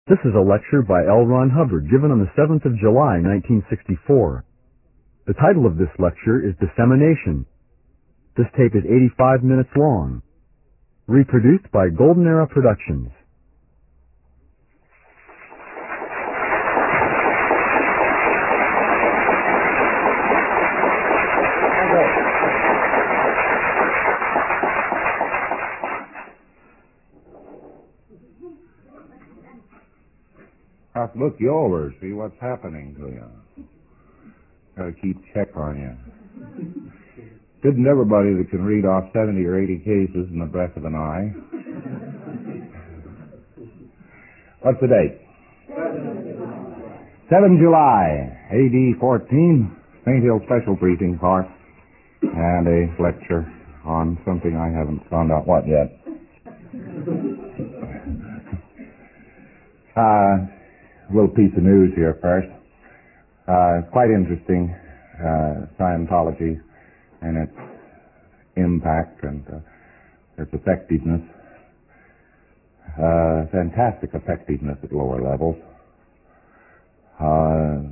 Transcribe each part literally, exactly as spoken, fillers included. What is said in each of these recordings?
This is a lecture by L. Ron Hubbard given on the seventh of July, nineteen sixty-four. The title of this lecture is Dissemination. This tape is eighty-five minutes long. Reproduced by Golden Era Productions. I'll have to look you over, see what's happening to you. Gotta keep check on you. Isn't everybody that can read off seventy or eighty cases in the breath of an eye? What's the date? seventh of July, A D fourteen, Saint Hill Special Briefing Course, and a lecture on something I haven't found out what yet. Uh, a little piece of news here first. Uh, it's quite interesting, uh, Scientology and its impact and uh, its effectiveness. Uh, fantastic effectiveness at lower levels. Uh,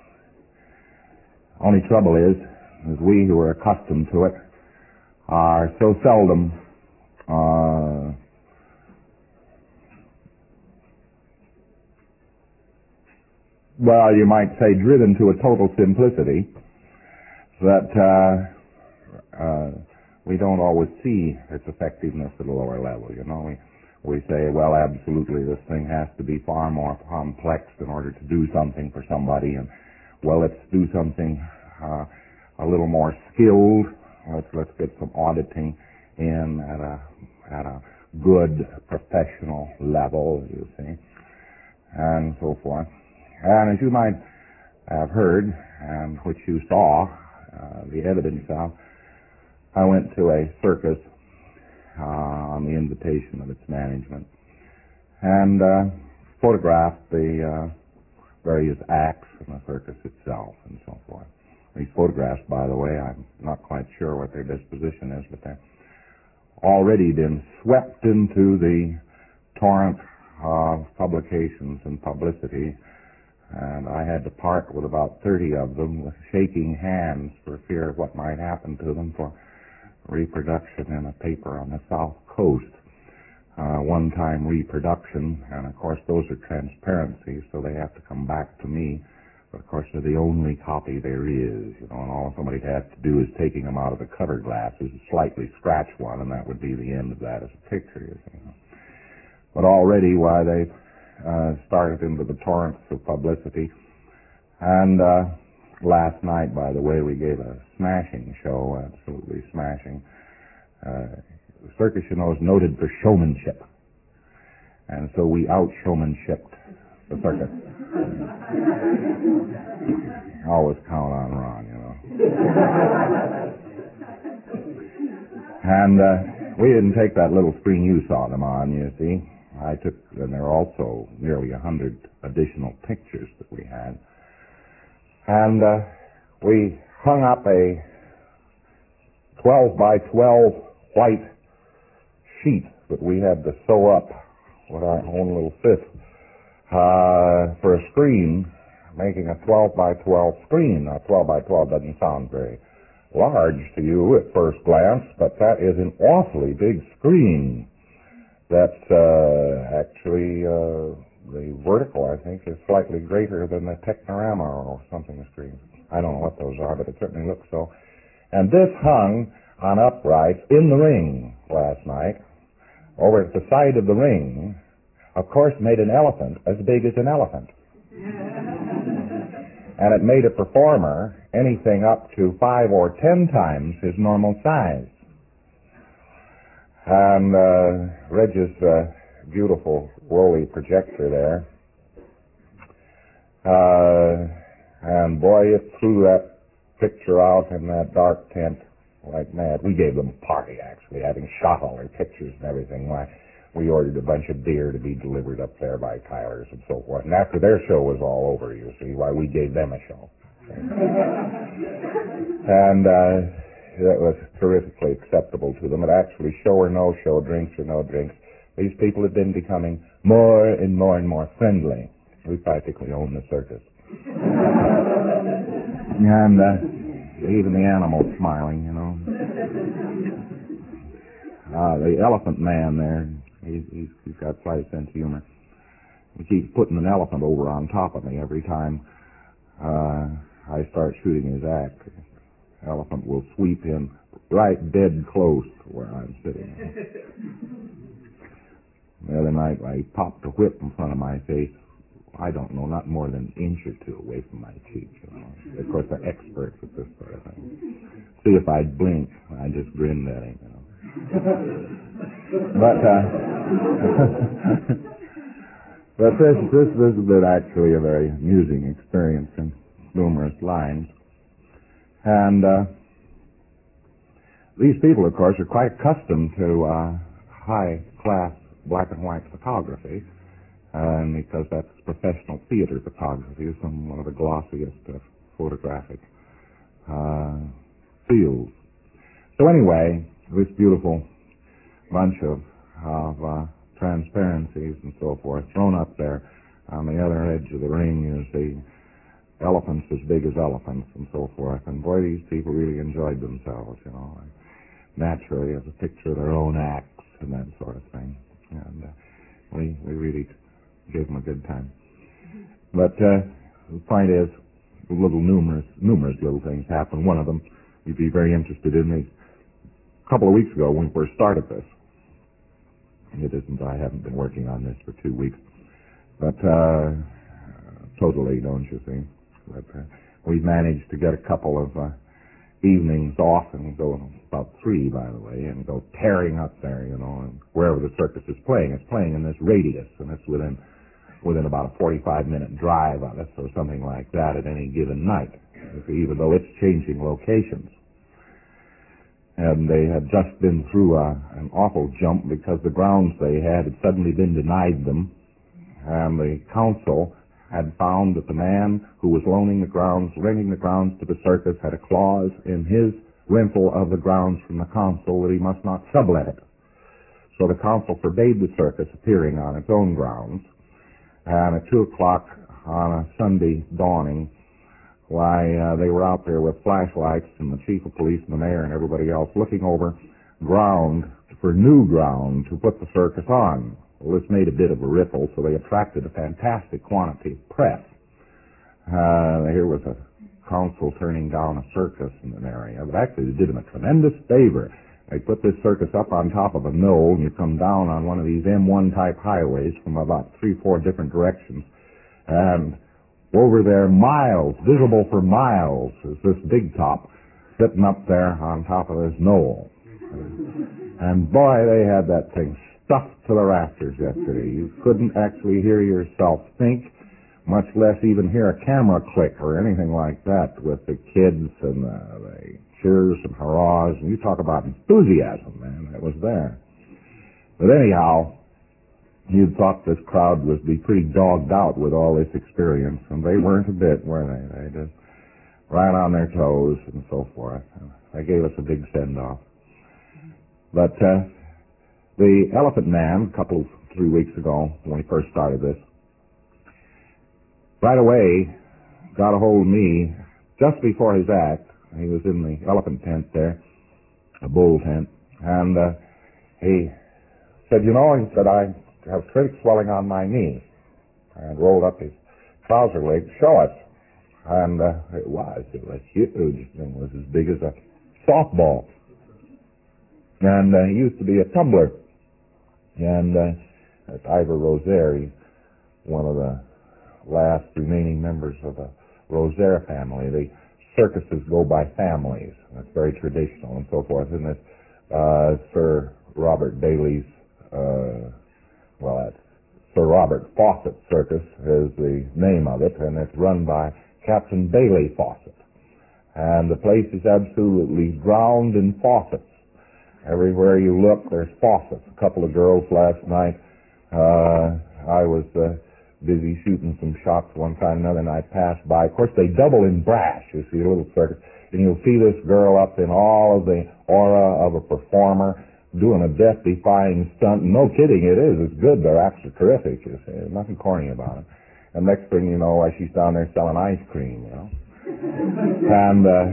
only trouble is, is we who are accustomed to it are so seldom uh, well, you might say driven to a total simplicity that uh, uh, we don't always see its effectiveness at a lower level. You know, we we say, well, absolutely, this thing has to be far more complex in order to do something for somebody, and well, let's do something uh, a little more skilled. Let's let's get some auditing in at a at a good professional level, you see, and so forth. And as you might have heard, and which you saw, uh, the evidence of, I went to a circus uh, on the invitation of its management and uh, photographed the uh, various acts in the circus itself and so forth. These photographs, by the way, I'm not quite sure what their disposition is, but they've already been swept into the torrent of publications and publicity. And I had to part with about thirty of them with shaking hands for fear of what might happen to them for reproduction in a paper on the South Coast. Uh, one-time reproduction, and of course those are transparencies, so they have to come back to me. But of course they're the only copy there is, you know, and all somebody has to do is taking them out of the cover glasses, slightly scratch one, and that would be the end of that as a picture, you see. But already, why they've Uh, started into the torrents of publicity. And uh, last night, by the way, we gave a smashing show, absolutely smashing. Uh, the circus, you know, is noted for showmanship. And so we out-showmanshipped the circus. Always count on Ron, you know. And uh, we didn't take that little screen you saw them on, you see. I took, and there are also nearly a hundred additional pictures that we had. And uh, we hung up a twelve by twelve white sheet that we had to sew up with our own little fist uh, for a screen, making a twelve by twelve screen. Now, twelve by twelve doesn't sound very large to you at first glance, but that is an awfully big screen. That's uh, actually uh, the vertical, I think, is slightly greater than the Technorama or something screen. I don't know what those are, but it certainly looks so. And this hung on uprights in the ring last night. Over at the side of the ring, of course, made an elephant as big as an elephant. And it made a performer anything up to five or ten times his normal size. And uh, Reg's uh, beautiful Rolly projector there. Uh, and boy, it threw that picture out in that dark tent like mad. We gave them a party, actually, having shot all their pictures and everything. Why, we ordered a bunch of beer to be delivered up there by Tyler's and so forth. And after their show was all over, you see, why, we gave them a show. And uh, that was terrifically acceptable to them. It actually, show or no show, drinks or no drinks, these people had been becoming more and more and more friendly. We practically own the circus. And uh, even the animals smiling, you know. Uh, the elephant man there, he's, he's, he's got quite a sense of humor. He keeps putting an elephant over on top of me every time uh, I start shooting his act. The elephant will sweep in right dead close to where I'm sitting. The other night, I popped a whip in front of my face. I don't know, not more than an inch or two away from my cheek. You know. Of course, they're experts at this sort of thing. See if I'd blink, I just grinned at him, you know. But, uh, but this, this, this has been actually a very amusing experience in numerous lines. And uh, these people, of course, are quite accustomed to uh, high-class black and white photography. Um, because that's professional theater photography, is some one of the glossiest of photographic uh, fields. So anyway, this beautiful bunch of, of uh, transparencies and so forth thrown up there on the other edge of the ring, you see elephants as big as elephants and so forth. And boy, these people really enjoyed themselves, you know, naturally as a picture of their own acts and that sort of thing. And uh, we we really gave them a good time. But uh, the point is, little numerous, numerous little things happen. One of them you'd be very interested in. Me. A couple of weeks ago, when we first started this, it isn't, I haven't been working on this for two weeks, but uh, totally, don't you see? But uh, we've managed to get a couple of uh, evenings off and go, about three, by the way, and go tearing up there, you know, and wherever the circus is playing. It's playing in this radius, and it's within within about a forty-five minute drive of us or something like that at any given night, even though it's changing locations. And they had just been through a, an awful jump because the grounds they had had suddenly been denied them, and the council had found that the man who was loaning the grounds, renting the grounds to the circus, had a clause in his rental of the grounds from the council that he must not sublet it. So the council forbade the circus appearing on its own grounds. And at two o'clock on a Sunday dawning, why, uh, they were out there with flashlights, and the chief of police and the mayor and everybody else looking over ground for new ground to put the circus on. Well, this made a bit of a ripple, so they attracted a fantastic quantity of press. Uh, here was a council turning down a circus in an area, but actually they did them a tremendous favor. They put this circus up on top of a knoll, and you come down on one of these M one type highways from about three, four different directions, and over there, miles, visible for miles, is this big top sitting up there on top of this knoll. And boy, they had that thing stuffed to the rafters yesterday. You couldn't actually hear yourself think, much less even hear a camera click or anything like that with the kids and the, the cheers and hurrahs. And you talk about enthusiasm, man, that was there. But anyhow, you'd thought this crowd would be pretty dogged out with all this experience, and they weren't a bit, were they? They just right on their toes and so forth. They gave us a big send-off. But uh, the Elephant Man, a couple, three weeks ago, when we first started this, right away got a hold of me just before his act. He was in the elephant tent there, a bull tent, and uh, he said, you know, he said, I have great swelling on my knee, and rolled up his trouser leg to show us. And uh, it was, it was huge. It was as big as a softball. And uh, he used to be a tumbler. And uh, that's Ivor Rosaire. He's one of the last remaining members of the Rosaire family. The circuses go by families. That's very traditional and so forth. And it's uh, Sir Robert Bailey's, uh, well, that's Sir Robert Fawcett Circus is the name of it, and it's run by Captain Bailey Fawcett. And the place is absolutely drowned in faucets. Everywhere you look, there's faucets. A couple of girls last night, uh, I was uh, busy shooting some shots one time, another night passed by. Of course, they double in brass, you see, a little circus. And you'll see this girl up in all of the aura of a performer, doing a death-defying stunt. No kidding, it is. It's good. Their acts are terrific. You see. There's nothing corny about it. And next thing you know, she's down there selling ice cream, you know. And uh,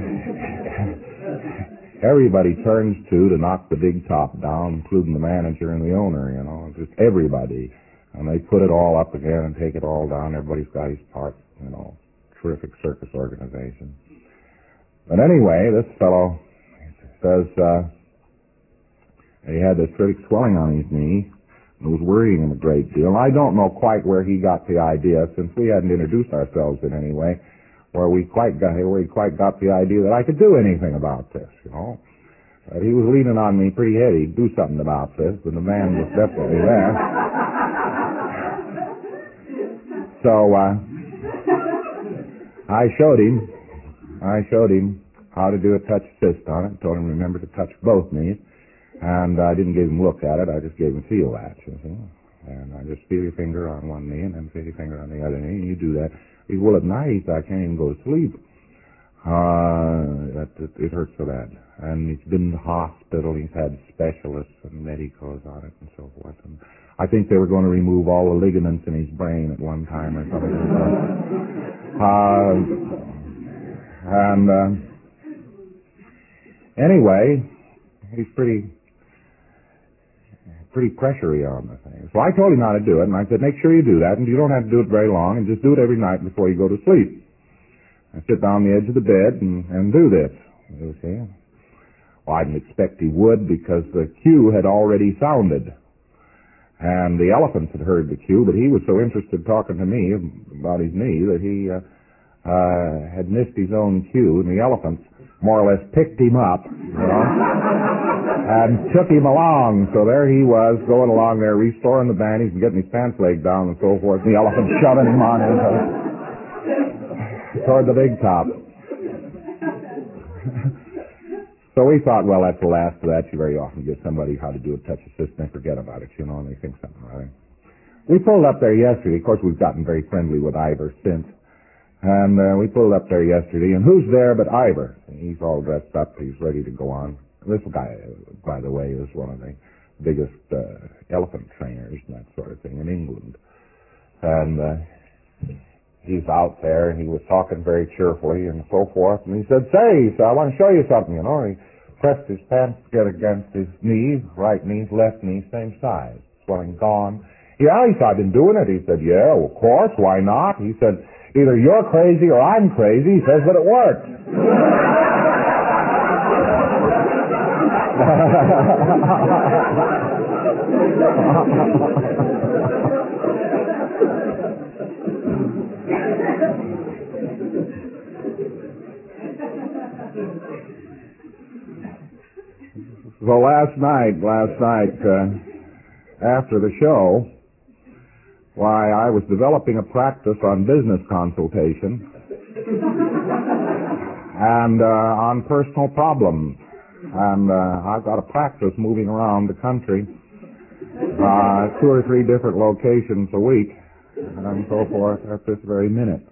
everybody turns to to knock the big top down, including the manager and the owner, you know. Just everybody. And they put it all up again and take it all down. Everybody's got his part, you know. Terrific circus organization. But anyway, this fellow says uh, he had this terrific swelling on his knee. It was worrying him a great deal. I don't know quite where he got the idea, since we hadn't introduced ourselves in any way, where we quite got where he quite got the idea that I could do anything about this, you know. But he was leaning on me pretty heavy to do something about this, and the man was definitely there. So uh, I showed him, I showed him how to do a touch assist on it, and told him to remember to touch both knees. And I didn't give him a look at it, I just gave him feel that, you see. And I just feel your finger on one knee and then feel your finger on the other knee, and you do that. He said, well, at night I can't even go to sleep. Uh, that, it, it hurts so bad. And he's been in the hospital, he's had specialists and medicos on it and so forth. And I think they were going to remove all the ligaments in his brain at one time or something. uh, and uh, anyway, he's pretty... pretty pressury on the thing. So I told him how to do it, and I said, make sure you do that, and you don't have to do it very long, and just do it every night before you go to sleep. I sit down on the edge of the bed and, and do this, you see. Well, I didn't expect he would, because the cue had already sounded. And the elephants had heard the cue, but he was so interested talking to me about his knee that he uh, uh, had missed his own cue, and the elephants more or less picked him up, you know, and took him along. So there he was, going along there, restoring the bandages and getting his pants leg down and so forth, and the elephant shoving him on into, toward the big top. So we thought, well, that's the last of that. You very often get somebody how to do a touch assist and they forget about it, you know, and they think something about it. We pulled up there yesterday. Of course, we've gotten very friendly with Ivor since. And uh, we pulled up there yesterday, and who's there but Ivor? He's all dressed up. He's ready to go on. This guy, by the way, is one of the biggest uh, elephant trainers and that sort of thing in England. And uh, he's out there, and he was talking very cheerfully and so forth. And he said, say, so I want to show you something, you know. He pressed his pants together against his knee, right knee, left knee, same size. Swelling gone. Yeah, he said, I've been doing it. He said, yeah, well, of course, why not? He said, either you're crazy or I'm crazy. He says, but it worked. So last night, last night, uh, after the show, why, I was developing a practice on business consultation and uh, on personal problems. And uh, I've got a practice moving around the country, uh, two or three different locations a week, and so forth at this very minute.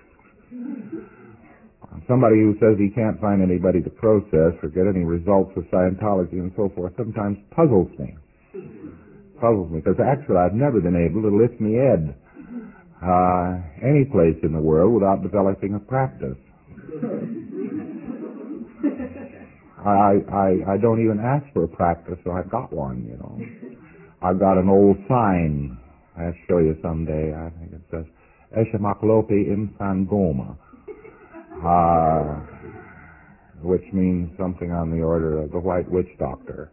Somebody who says he can't find anybody to process or get any results with Scientology and so forth sometimes puzzles me. Puzzles me, because actually I've never been able to lift me head uh, any place in the world without developing a practice. I, I, I don't even ask for a practice, so I've got one, you know. I've got an old sign. I'll show you someday. I think it says, Eshemaklopi Insangoma, uh, which means something on the order of the White Witch Doctor.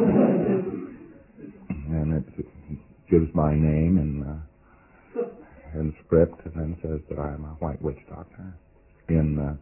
And it gives my name in, uh, in script, and then says that I'm a White Witch Doctor. In, uh,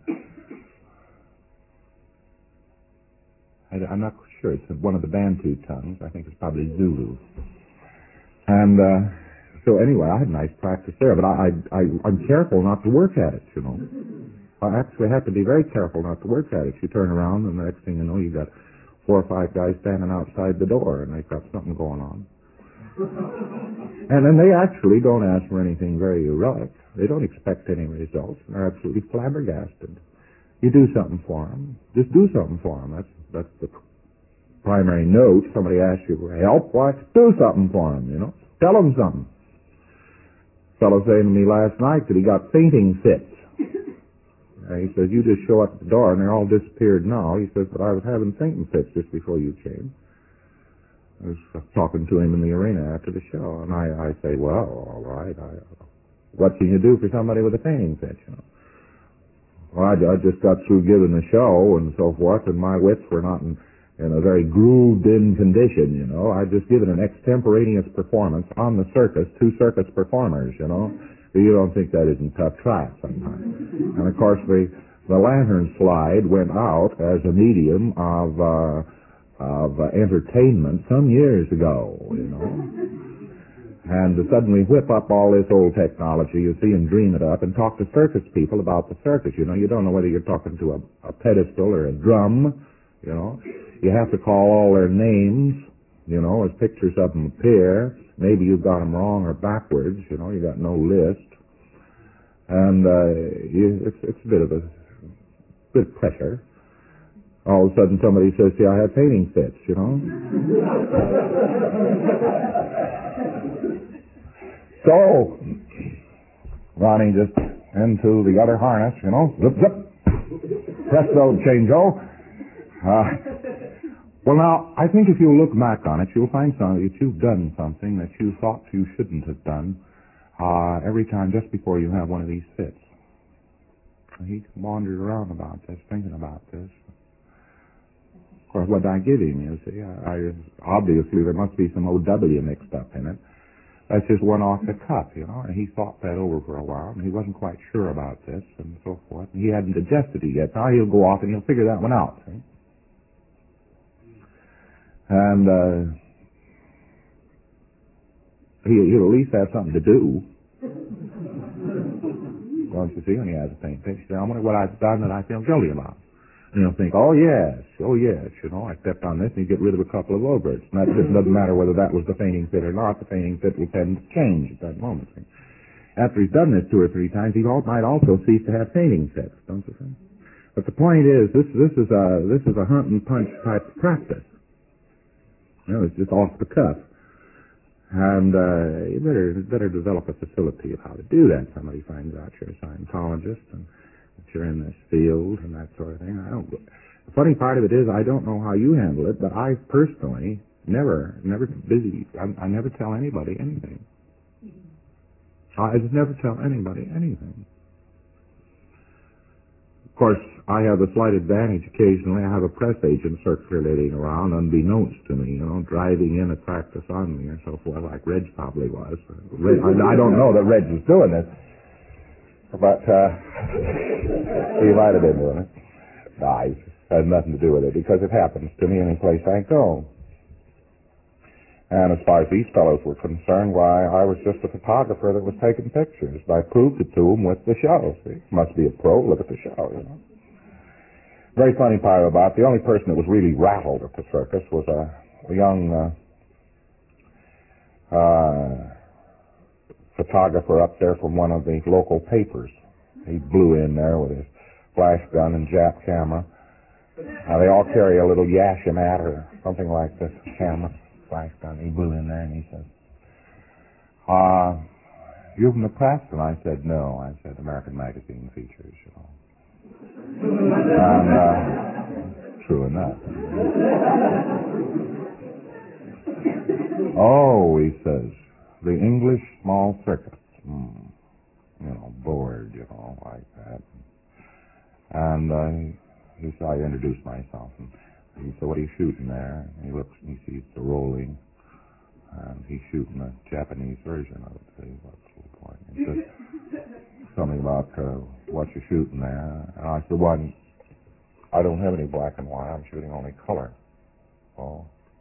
I, I'm not sure. It's one of the Bantu tongues. I think it's probably Zulu. And uh, so anyway, I had a nice practice there, but I, I, I, I'm careful not to work at it, you know. I actually have to be very careful not to work at it. You turn around, and the next thing you know, you got four or five guys standing outside the door, and they've got something going on. And then they actually don't ask for anything very heroic. They don't expect any results. They're absolutely flabbergasted. You do something for them. Just do something for them. That's that's the primary note, somebody asks you for help, why, do something for them, you know. Tell them something. Fellow saying to me last night that he got fainting fits. Uh, he says, you just show up at the door and they're all disappeared now. He says, but I was having fainting fits just before you came. I was talking to him in the arena after the show, and I, I say, well, all right, I, what can you do for somebody with a fainting fit, you know? Well, I, I just got through giving the show and so forth, and my wits were not in, in a very grooved-in condition, you know. I'd just given an extemporaneous performance on the circus, two circus performers, you know. You don't think that isn't tough track sometimes. And, of course, the, the lantern slide went out as a medium of... Uh, of uh, entertainment some years ago, you know. And to suddenly whip up all this old technology, you see, and dream it up, and talk to circus people about the circus, you know. You don't know whether you're talking to a, a pedestal or a drum, you know. You have to call all their names, you know, as pictures of them appear. Maybe you've got them wrong or backwards, you know. You got no list. And uh, you, it's, it's a bit of a bit of pressure. All of a sudden somebody says, see, I have fainting fits, you know. So, Ronnie just into the other harness, you know. Zip, zip. Presto, chango. Uh, well, now, I think if you look back on it, you'll find some, that you've done something that you thought you shouldn't have done uh, every time just before you have one of these fits. He wandered around about this, thinking about this. Of course, what I give him, you see, I, I, obviously there must be some O W mixed up in it. That's just one off the cuff, you know, and he thought that over for a while, and he wasn't quite sure about this, and so forth. And he hadn't digested it yet. Now he'll go off and he'll figure that one out, see? And, uh, he, he'll at least have something to do. Don't you see, when he has a faint pitch, I wonder what I've done that I feel guilty about. And he'll think, oh, yes, oh, yes, you know, I stepped on this, and you get rid of a couple of overs. And that just doesn't matter whether that was the fainting fit or not. The fainting fit will tend to change at that moment. See? After he's done this two or three times, he might also cease to have fainting fits, don't you think? But the point is, this this is a this is a hunt and punch type of practice. You know, it's just off the cuff. And uh, you better better develop a facility of how to do that. Somebody finds out you're a Scientologist and that you're in this field and that sort of thing. I don't. The funny part of it is I don't know how you handle it, but I personally never, never busy. I, I never tell anybody anything. I just never tell anybody anything. Of course, I have a slight advantage occasionally. I have a press agent circulating around unbeknownst to me, you know, driving in a practice on me or so forth, like Reg probably was. Reg, I, I don't know that Reg was doing it, but uh, he might have been doing it. No, it has nothing to do with it, because it happens to me any place I go. And as far as these fellows were concerned, why, I was just a photographer that was taking pictures. I proved it to them with the show. See, must be a pro. Look at the show, you know. Very funny part about it, the only person that was really rattled at the circus was a, a young uh, uh, photographer up there from one of the local papers. He blew in there with his flash gun and Jap camera. Now, they all carry a little Yashimat or something like this camera. Flash gun. He blew in there and he said, uh, you from the press? And I said, no. I said, American Magazine features, you know. And, uh, true enough. Oh, he says, the English small circus. Mm, you know, bored, you know, like that. And, uh, he said, I introduced myself, and he said, what are you shooting there? And he looks and he sees the rolling, and he's shooting a Japanese version of it. See, what's the point? He says something about uh, what you're shooting there. And I said, well, I don't have any black and white. I'm shooting only color. Oh.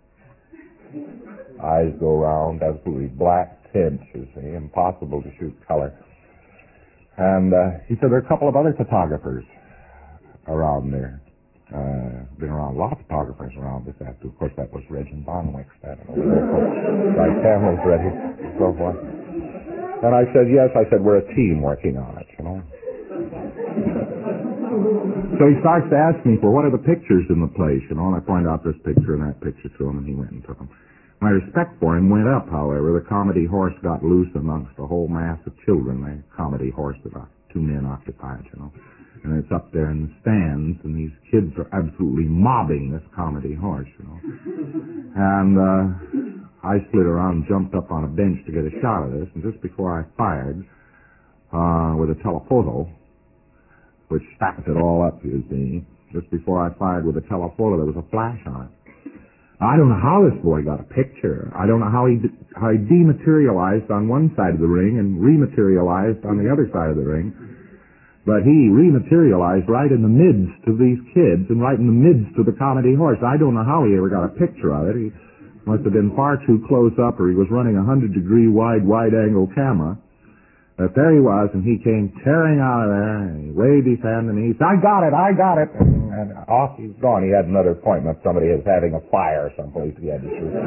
Eyes go round, absolutely black tints, you see, impossible to shoot color. And uh, he said, there are a couple of other photographers around there. Uh, been around a lot of photographers around this after. Of course, that was Reg and Bonwick standing over there. Right, cameras ready, and so forth. And I said, yes, I said, we're a team working on it, you know. So he starts to ask me for what are the pictures in the place, you know, and I point out this picture and that picture to him, and he went and took them. My respect for him went up, however. The comedy horse got loose amongst a whole mass of children. The comedy horse that two men occupy it, you know. And it's up there in the stands, and these kids are absolutely mobbing this comedy horse, you know. And uh, I slid around and jumped up on a bench to get a shot of this, and just before I fired uh, with a telephoto, which stacked it all up, you see, just before I fired with a telephoto, there was a flash on it. I don't know how this boy got a picture. I don't know how he de- how he dematerialized on one side of the ring and rematerialized on the other side of the ring. But he rematerialized right in the midst of these kids and right in the midst of the comedy horse. I don't know how he ever got a picture of it. He must have been far too close up, or he was running a hundred degree wide, wide-angle camera. But there he was, and he came tearing out of there, and he waved his hand, and he said, I got it, I got it. And, and off he's gone. He had another appointment. Somebody was having a fire someplace he had to shoot.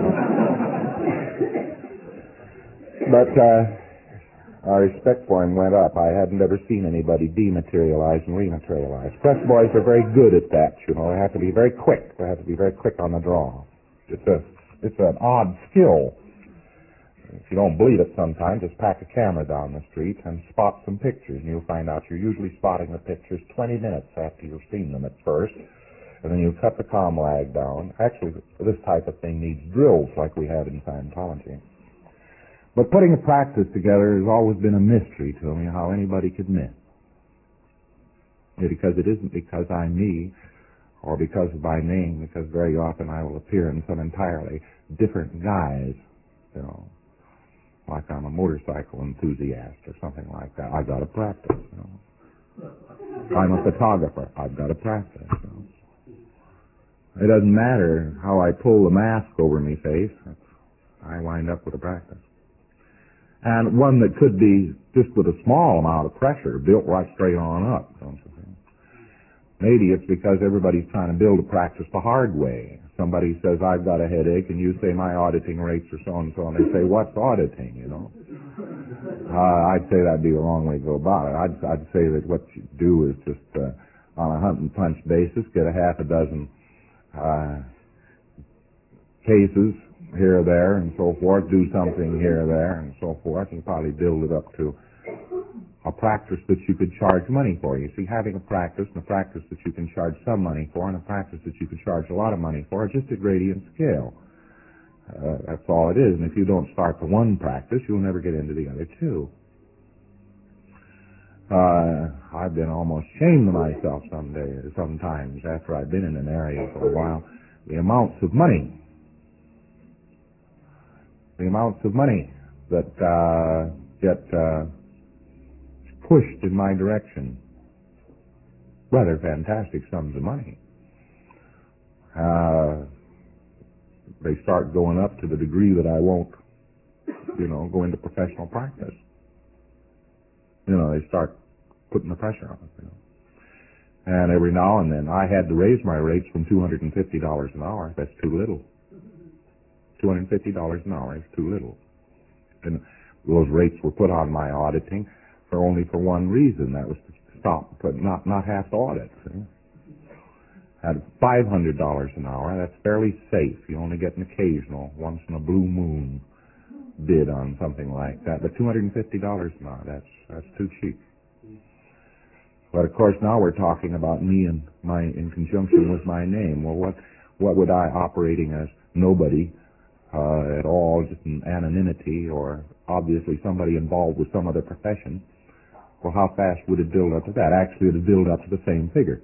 But uh, our respect for him went up. I hadn't ever seen anybody dematerialize and rematerialize. Press boys are very good at that, you know. They have to be very quick. They have to be very quick on the draw. It's a, it's an odd skill. If you don't believe it sometimes, just pack a camera down the street and spot some pictures, and you'll find out you're usually spotting the pictures twenty minutes after you've seen them at first, and then you cut the comm lag down. Actually, this type of thing needs drills like we have in Scientology. But putting a practice together has always been a mystery to me, how anybody could miss. Because it isn't because I'm me, or because of my name, because very often I will appear in some entirely different guise, you know. Like I'm a motorcycle enthusiast or something like that. I've got to practice, you know. I'm a photographer. I've got to practice, you know. It doesn't matter how I pull the mask over my face. I wind up with a practice. And one that could be just with a small amount of pressure built right straight on up, don't you think? Maybe it's because everybody's trying to build a practice the hard way. Somebody says, I've got a headache, and you say, my auditing rates are so-and-so, and they say, what's auditing, you know? Uh, I'd say that'd be the wrong way to go about it. I'd, I'd say that what you do is just, uh, on a hunt and punch basis, get a half a dozen uh, cases here or there and so forth, do something here or there and so forth, and probably build it up to a practice that you could charge money for. You see, having a practice and a practice that you can charge some money for and a practice that you can charge a lot of money for are just a gradient scale. Uh, that's all it is. And if you don't start the one practice, you'll never get into the other two. Uh, I've been almost ashamed of myself some days, sometimes after I've been in an area for a while. The amounts of money, the amounts of money that uh, get uh, pushed in my direction. Rather fantastic sums of money. Uh, they start going up to the degree that I won't, you know, go into professional practice. You know, they start putting the pressure on it, you know. And every now and then I had to raise my rates from two hundred fifty dollars an hour. That's too little. two hundred fifty dollars an hour is too little. And those rates were put on my auditing for only for one reason. That was to stop, but not, not have to audit. See? At five hundred dollars an hour, that's fairly safe. You only get an occasional, once in a blue moon bid on something like that. But two hundred fifty dollars an hour, that's, that's too cheap. But of course now we're talking about me and my, in conjunction with my name. Well, what, what would I, operating as nobody uh, at all, just in anonymity, or obviously somebody involved with some other profession, well, how fast would it build up to that? Actually, it would build up to the same figure.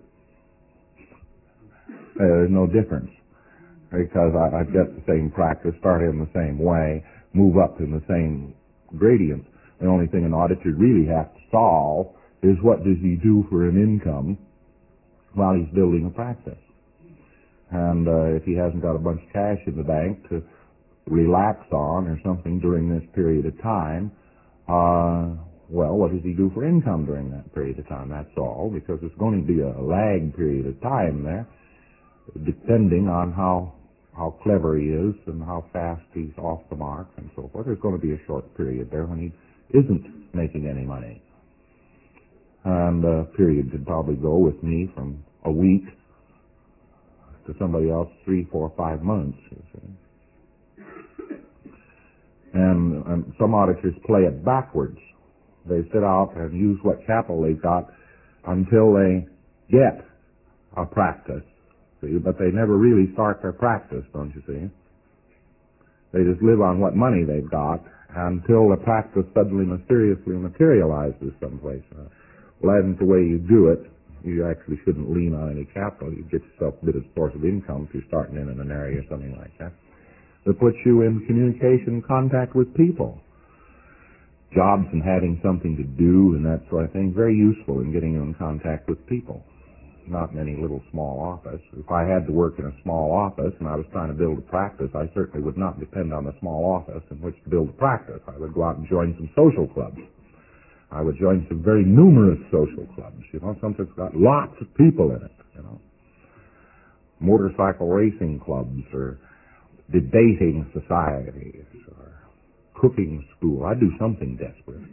Uh, there's no difference, because I, I get the same practice, start in the same way, move up in the same gradient. The only thing an auditor really has to solve is what does he do for an income while he's building a practice. And uh, if he hasn't got a bunch of cash in the bank to relax on or something during this period of time, uh, well, what does he do for income during that period of time? That's all, because it's going to be a lag period of time there, depending on how how clever he is and how fast he's off the mark and so forth. There's going to be a short period there when he isn't making any money. And a period could probably go with me from a week. To somebody else, three, four, five months. You see. And, and some auditors play it backwards. They sit out and use what capital they've got until they get a practice. See, but they never really start their practice, don't you see? They just live on what money they've got until the practice suddenly mysteriously materializes someplace. Uh, well, that isn't the way you do it. You actually shouldn't lean on any capital. You get yourself a bit of source of income if you're starting in an area or something like that. That puts you in communication, contact with people. Jobs and having something to do and that sort of thing, very useful in getting you in contact with people. Not in any little small office. If I had to work in a small office and I was trying to build a practice, I certainly would not depend on the small office in which to build a practice. I would go out and join some social clubs. I would join some very numerous social clubs, you know, something that's got lots of people in it, you know. Motorcycle racing clubs or debating societies or cooking school. I'd do something desperate.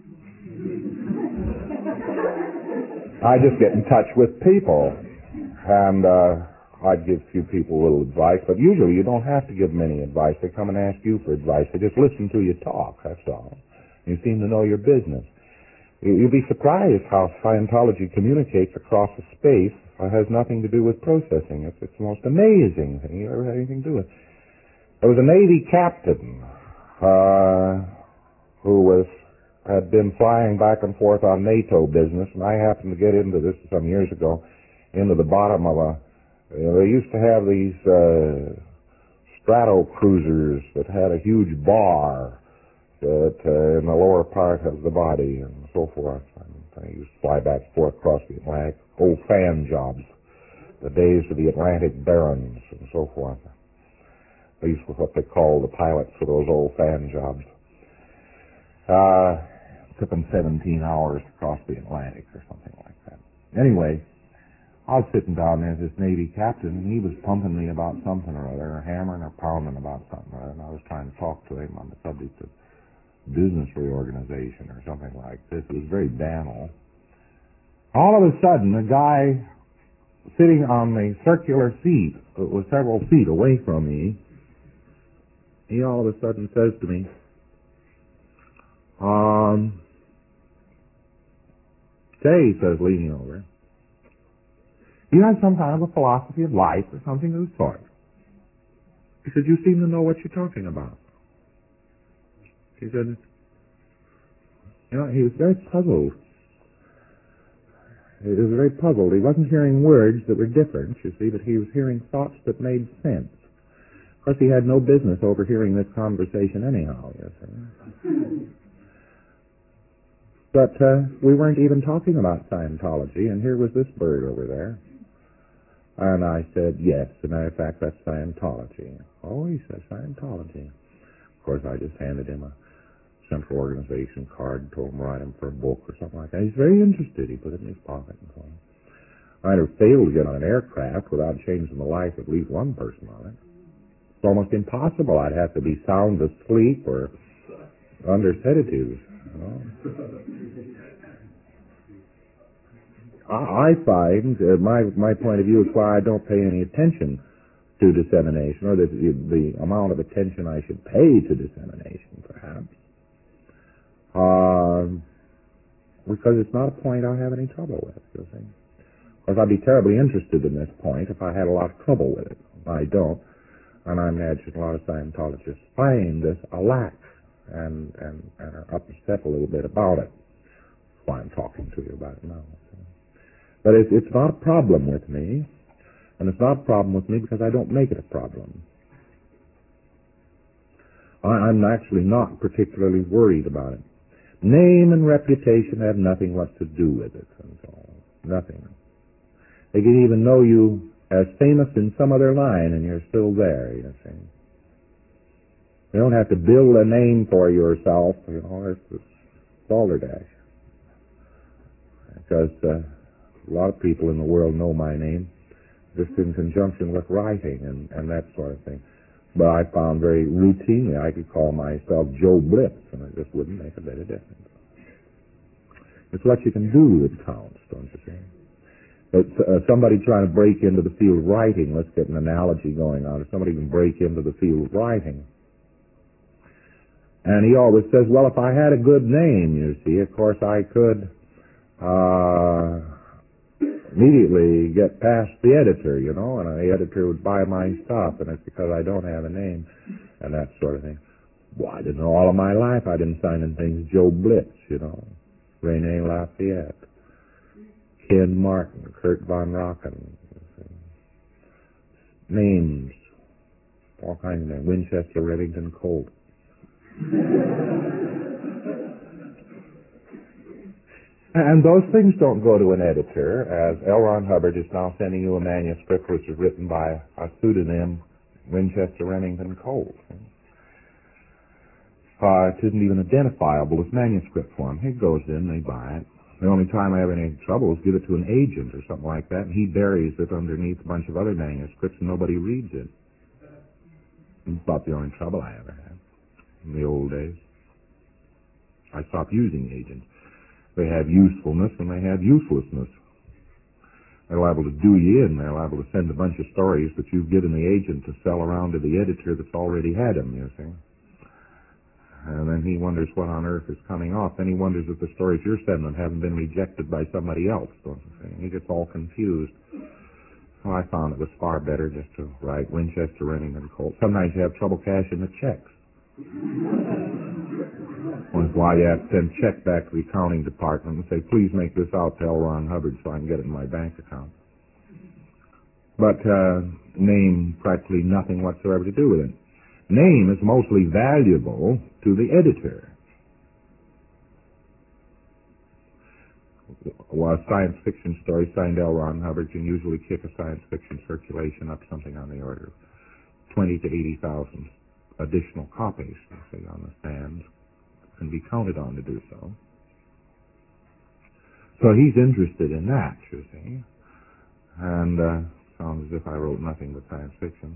I just get in touch with people, and uh, I'd give a few people a little advice, but usually you don't have to give them any advice. They come and ask you for advice. They just listen to you talk, that's all. You seem to know your business. You'd be surprised how Scientology communicates across a space that has nothing to do with processing. It's, it's the most amazing thing you ever had anything to do with. There was a Navy captain uh, who was had been flying back and forth on NATO business, and I happened to get into this some years ago, into the bottom of a, you know, they used to have these uh, strato cruisers that had a huge bar that uh, in the lower part of the body and so forth. And I used to fly back and forth across the Atlantic, old fan jobs, the days of the Atlantic Barons and so forth. These were what they called the pilots for those old fan jobs. Uh, took them seventeen hours to cross the Atlantic or something like that. Anyway, I was sitting down there with this Navy captain, and he was pumping me about something or other, or hammering or pounding about something or other, and I was trying to talk to him on the subject of business reorganization or something like this. It was very banal. All of a sudden, a guy sitting on the circular seat, it was several feet away from me, he all of a sudden says to me, um, say, he says, leaning over, you have some kind of a philosophy of life or something of the sort. He said, you seem to know what you're talking about. He said, you know, he was very puzzled. He was very puzzled. He wasn't hearing words that were different, you see, but he was hearing thoughts that made sense. Of course, he had no business overhearing this conversation anyhow, you see. But uh, we weren't even talking about Scientology, and here was this bird over there. And I said, yes, as a matter of fact, that's Scientology. Oh, he said, Scientology. Of course, I just handed him a central organization card and told him to write him for a book or something like that. He's very interested. He put it in his pocket and so on. I'd have failed to get on an aircraft without changing the life of at least one person on it. It's almost impossible. I'd have to be sound asleep or under sedatives. You know? I find, uh, my my point of view is why I don't pay any attention to dissemination, or the, the amount of attention I should pay to dissemination, perhaps. Um, because it's not a point I have any trouble with, you see. Of course, I'd be terribly interested in this point if I had a lot of trouble with it. I don't, and I imagine a lot of Scientologists find this a lack and, and, and are upset a little bit about it. That's why I'm talking to you about it now. So. But it, it's not a problem with me, and it's not a problem with me because I don't make it a problem. I, I'm actually not particularly worried about it. Name and reputation have nothing what to do with it, and so on. Nothing. They can even know you as famous in some other line, and you're still there, you see. You don't have to build a name for yourself, you know, it's, it's balderdash. Because uh, a lot of people in the world know my name just in conjunction with writing and, and that sort of thing. But I found very routinely I could call myself Joe Blitz, and it just wouldn't make a bit of difference. It's what you can do that counts, don't you see? But uh, somebody trying to break into the field of writing, let's get an analogy going on. If somebody can break into the field of writing, and he always says, well, if I had a good name, you see, of course I could uh, immediately get past the editor, you know, and the editor would buy my stuff, and it's because I don't have a name, and that sort of thing. Well, I didn't know all of my life I'd been signing things Joe Blitz, you know, Rene Lafayette, Ken Martin, Kurt Von Rocken, names, all kinds of names, Winchester, Remington, Colt. And those things don't go to an editor, as L. Ron Hubbard is now sending you a manuscript which is written by a pseudonym, Winchester, Remington, Colt. Uh, it isn't even identifiable as manuscript form. It goes in, they buy it. The only time I have any trouble is give it to an agent or something like that, and he buries it underneath a bunch of other manuscripts and nobody reads it. It's about the only trouble I ever had in the old days. I stopped using agents. They have usefulness and they have uselessness. They're liable to do you in. They're liable to send a bunch of stories that you've given the agent to sell around to the editor that's already had them, you see. And then he wonders what on earth is coming off. Then he wonders if the stories you're sending haven't been rejected by somebody else, don't you see? He gets all confused. So I found it was far better just to write Winchester, Remington, Colt. Sometimes you have trouble cashing the checks. That's why you have to send a check back to the accounting department and say, please make this out to L. Ron Hubbard so I can get it in my bank account. But uh, name practically nothing whatsoever to do with it. Name is mostly valuable to the editor. Well, a science fiction story signed L. Ron Hubbard can usually kick a science fiction circulation up something on the order of twenty to eighty thousand additional copies, you see, on the stands. Can be counted on to do so. So he's interested in that, you see. And uh, sounds as if I wrote nothing but science fiction.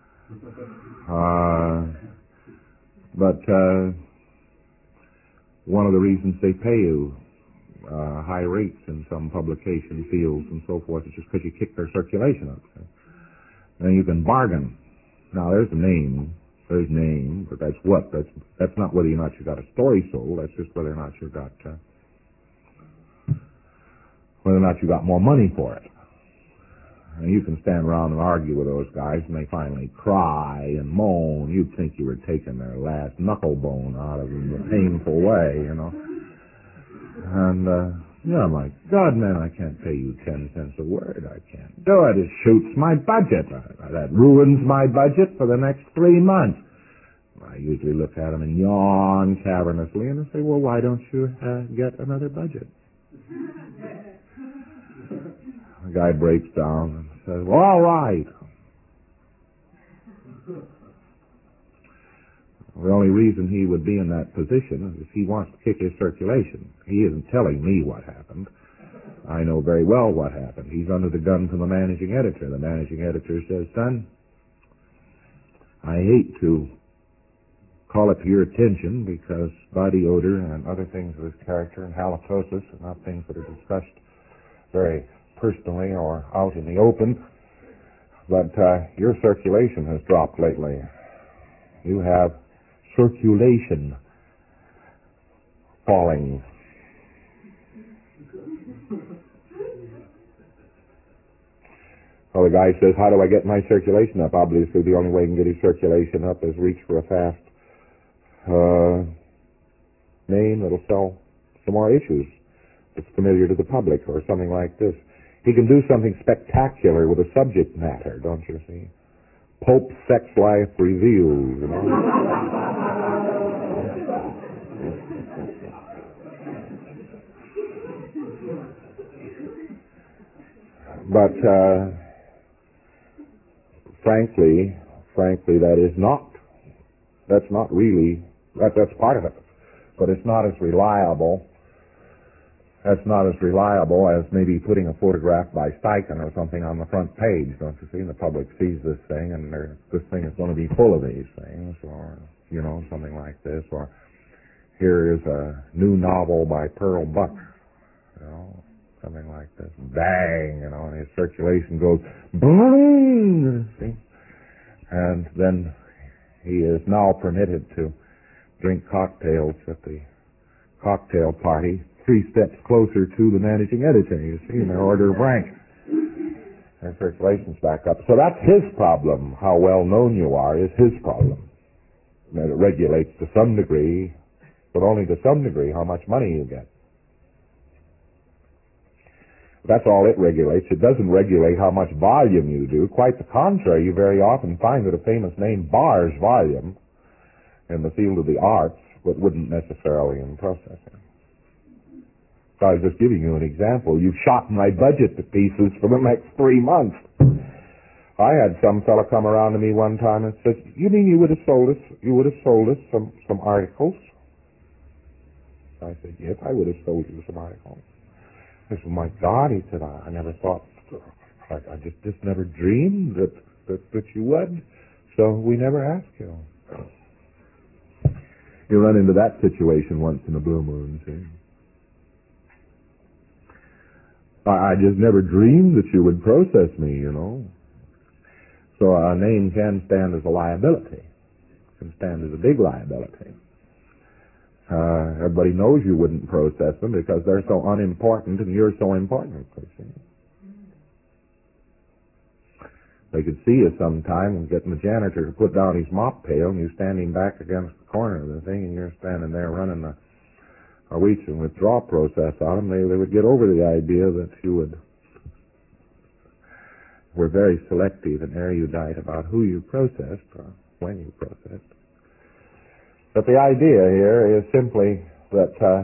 Uh, but uh, one of the reasons they pay you uh, high rates in some publication fields and so forth is just because you kick their circulation up. See? Then you can bargain. Now there's a name. There's name, but that's what? That's that's not whether or not you got a story sold. That's just whether or not you got uh, whether or not you got more money for it. And you can stand around and argue with those guys, and they finally cry and moan. You'd think you were taking their last knuckle bone out of them in a painful way, you know. And uh, yeah, my God, man, I can't pay you ten cents a word. I can't do it. It shoots my budget. Uh, that ruins my budget for the next three months. I usually look at them and yawn cavernously, and I say, well, why don't you uh, get another budget? The guy breaks down and says, well, all right. The only reason he would be in that position is if he wants to kick his circulation. He isn't telling me what happened. I know very well what happened. He's under the gun from the managing editor. The managing editor says, son, I hate to call it to your attention because body odor and other things of this character and halitosis are not things that are discussed very personally or out in the open. But uh, your circulation has dropped lately. You have circulation falling. Well, the guy says, how do I get my circulation up? Obviously, the only way he can get his circulation up is reach for a fast uh, name that'll sell some more issues that's familiar to the public or something like this. He can do something spectacular with a subject matter, don't you see? Pope's Sex Life Revealed, you know. But uh, frankly, frankly, that is not. That's not really. That, that's part of it, but it's not as reliable. That's not as reliable as maybe putting a photograph by Steichen or something on the front page, don't you see? And the public sees this thing, and this thing is going to be full of these things, or, you know, something like this. Or here is a new novel by Pearl Buck, you know. something like this. Bang, you know, and his circulation goes boom, see? And then he is now permitted to drink cocktails at the cocktail party, three steps closer to the managing editor, you see, in their order of rank. Their circulation's back up. So that's his problem. How well known you are is his problem. And it regulates to some degree, but only to some degree, how much money you get. That's all it regulates. It doesn't regulate how much volume you do. Quite the contrary, you very often find that a famous name bars volume in the field of the arts, but wouldn't necessarily in processing. So I was just giving you an example. You've shot my budget to pieces for the next three months. I had some fellow come around to me one time and said, "You mean you would have sold us? You would have sold us some some articles?" I said, "Yes, I would have sold you some articles." I said, "My God," he said, I, I never thought, I, I just just never dreamed that, that that you would. So we never asked you." You run into that situation once in a blue moon, see? I, I just never dreamed that you would process me, you know. So a name can stand as a liability. Can stand as a big liability. Uh, everybody knows you wouldn't process them because they're so unimportant and you're so important. See? They could see you sometime and getting the janitor to put down his mop pail and you standing back against the corner of the thing and you're standing there running a, a reach and withdraw process on them. They, they would get over the idea that you would were very selective and erudite about who you processed or when you processed. But the idea here is simply that uh,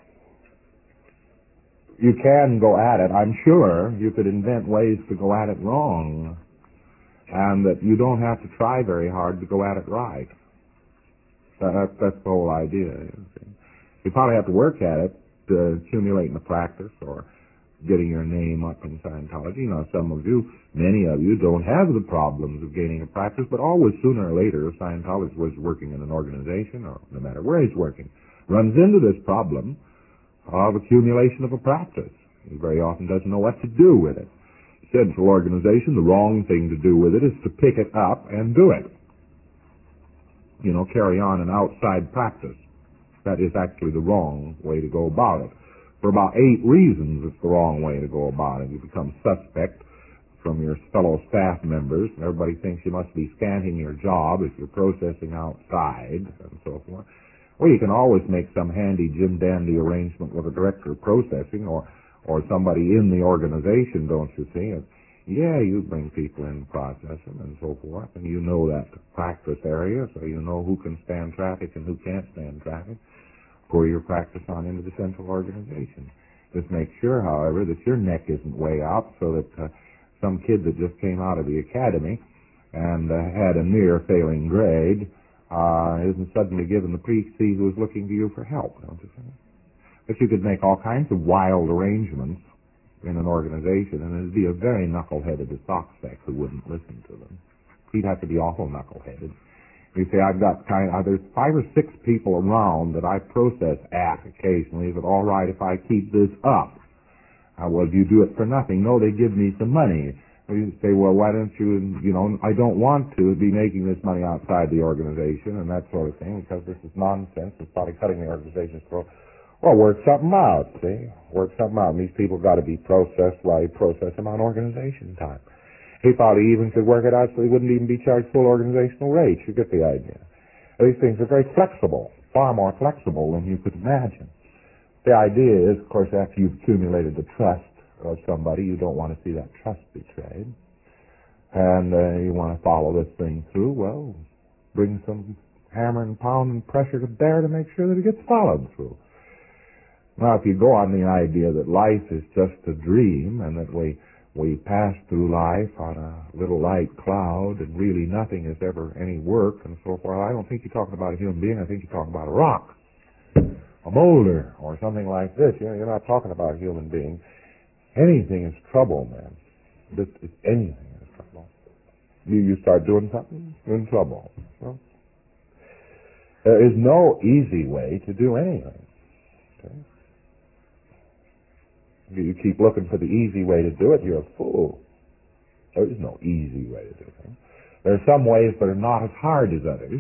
you can go at it. I'm sure you could invent ways to go at it wrong, and that you don't have to try very hard to go at it right. That, that's the whole idea. You see. You probably have to work at it to accumulate the practice or getting your name up in Scientology. Now, some of you, many of you, don't have the problems of gaining a practice, but always sooner or later, a Scientologist was working in an organization, or no matter where he's working, runs into this problem of accumulation of a practice. He very often doesn't know what to do with it. Central organization, the wrong thing to do with it is to pick it up and do it. You know, carry on an outside practice. That is actually the wrong way to go about it. For about eight reasons, it's the wrong way to go about it. You become suspect from your fellow staff members. Everybody thinks you must be scanting your job if you're processing outside, and so forth. Or you can always make some handy Jim Dandy arrangement with a director of processing or, or somebody in the organization, don't you see? And yeah, you bring people in and process them and so forth, and you know that practice area, so you know who can stand traffic and who can't stand traffic. Pour your practice on into the central organization. Just make sure, however, that your neck isn't way out so that uh, some kid that just came out of the academy and uh, had a near failing grade uh, isn't suddenly given the pre-C who is looking to you for help, don't you think? But you could make all kinds of wild arrangements in an organization, and it'd be a very knuckle-headed sock-speck who wouldn't listen to them. He'd have to be awful knuckle-headed. You see, I've got kind of, uh, there's five or six people around that I process at occasionally. Is it all right if I keep this up? Uh, well, do you do it for nothing? No, they give me some money. You say, well, why don't you, you know, I don't want to be making this money outside the organization and that sort of thing because this is nonsense. It's probably cutting the organization's throat. Well, work something out, see? Work something out. And these people got to be processed while you process them on organization time. He probably even could work it out so he wouldn't even be charged full organizational rates. You get the idea. These things are very flexible, far more flexible than you could imagine. The idea is, of course, after you've accumulated the trust of somebody, you don't want to see that trust betrayed. And uh, you want to follow this thing through. Well, bring some hammer and pound and pressure to bear to make sure that it gets followed through. Now, if you go on the idea that life is just a dream and that we we pass through life on a little light cloud and really nothing is ever any work and so forth, I don't think you're talking about a human being. I think you're talking about a rock, a boulder, or something like this. You know, you're not talking about a human being. Anything is trouble, man. This is anything is trouble. You you start doing something, you're in trouble. Well, there is no easy way to do anything. Okay? If you keep looking for the easy way to do it, you're a fool. There is no easy way to do things. There are some ways that are not as hard as others.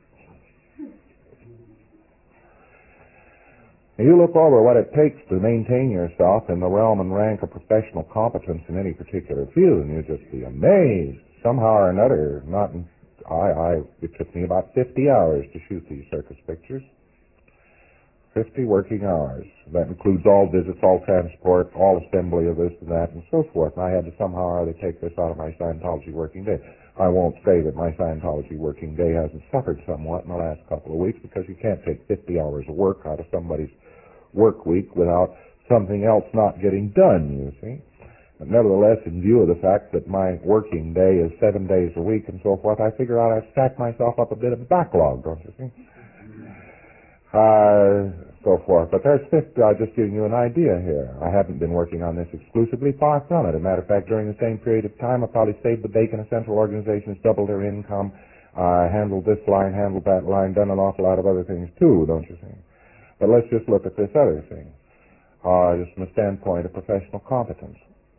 You look over what it takes to maintain yourself in the realm and rank of professional competence in any particular field, and you'll just be amazed. Somehow or another, not in, I, I, it took me about fifty hours to shoot these circus pictures. fifty working hours. That includes all visits, all transport, all assembly of this and that, and so forth. And I had to somehow or other take this out of my Scientology working day. I won't say that my Scientology working day hasn't suffered somewhat in the last couple of weeks, because you can't take fifty hours of work out of somebody's work week without something else not getting done, you see. But nevertheless, in view of the fact that my working day is seven days a week and so forth, I figure out I've stacked myself up a bit of a backlog, don't you see? Uh, so forth. But there's fifty, uh, just giving you an idea here. I haven't been working on this exclusively, far from it. As a matter of fact, during the same period of time, I probably saved the bacon of central organizations, doubled their income, uh, handled this line, handled that line, done an awful lot of other things too, don't you think? But let's just look at this other thing, uh, just from the standpoint of professional competence.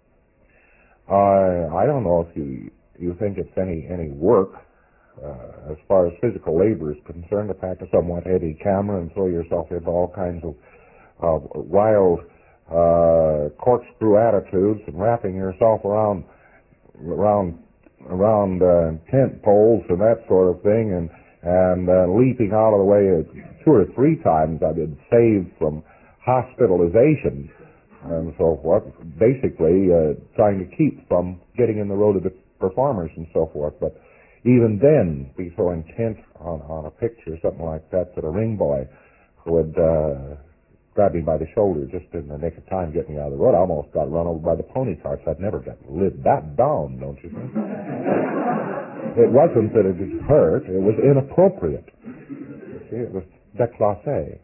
Uh, I don't know if you you think it's any any work uh, as far as physical labor is concerned, to pack a somewhat heavy camera and throw yourself into all kinds of uh, wild uh, corkscrew attitudes and wrapping yourself around around around uh, tent poles and that sort of thing, and and uh, leaping out of the way uh, two or three times I've been saved from hospitalization and so forth, basically uh, trying to keep from getting in the road of the performers and so forth. But even then, be so intent on, on a picture, something like that, that a ring boy would uh, grab me by the shoulder just in the nick of time, get me out of the road. I almost got run over by the pony carts. I'd never got lived that down, don't you think? It wasn't that it was hurt, it was inappropriate. You see, it was déclassé.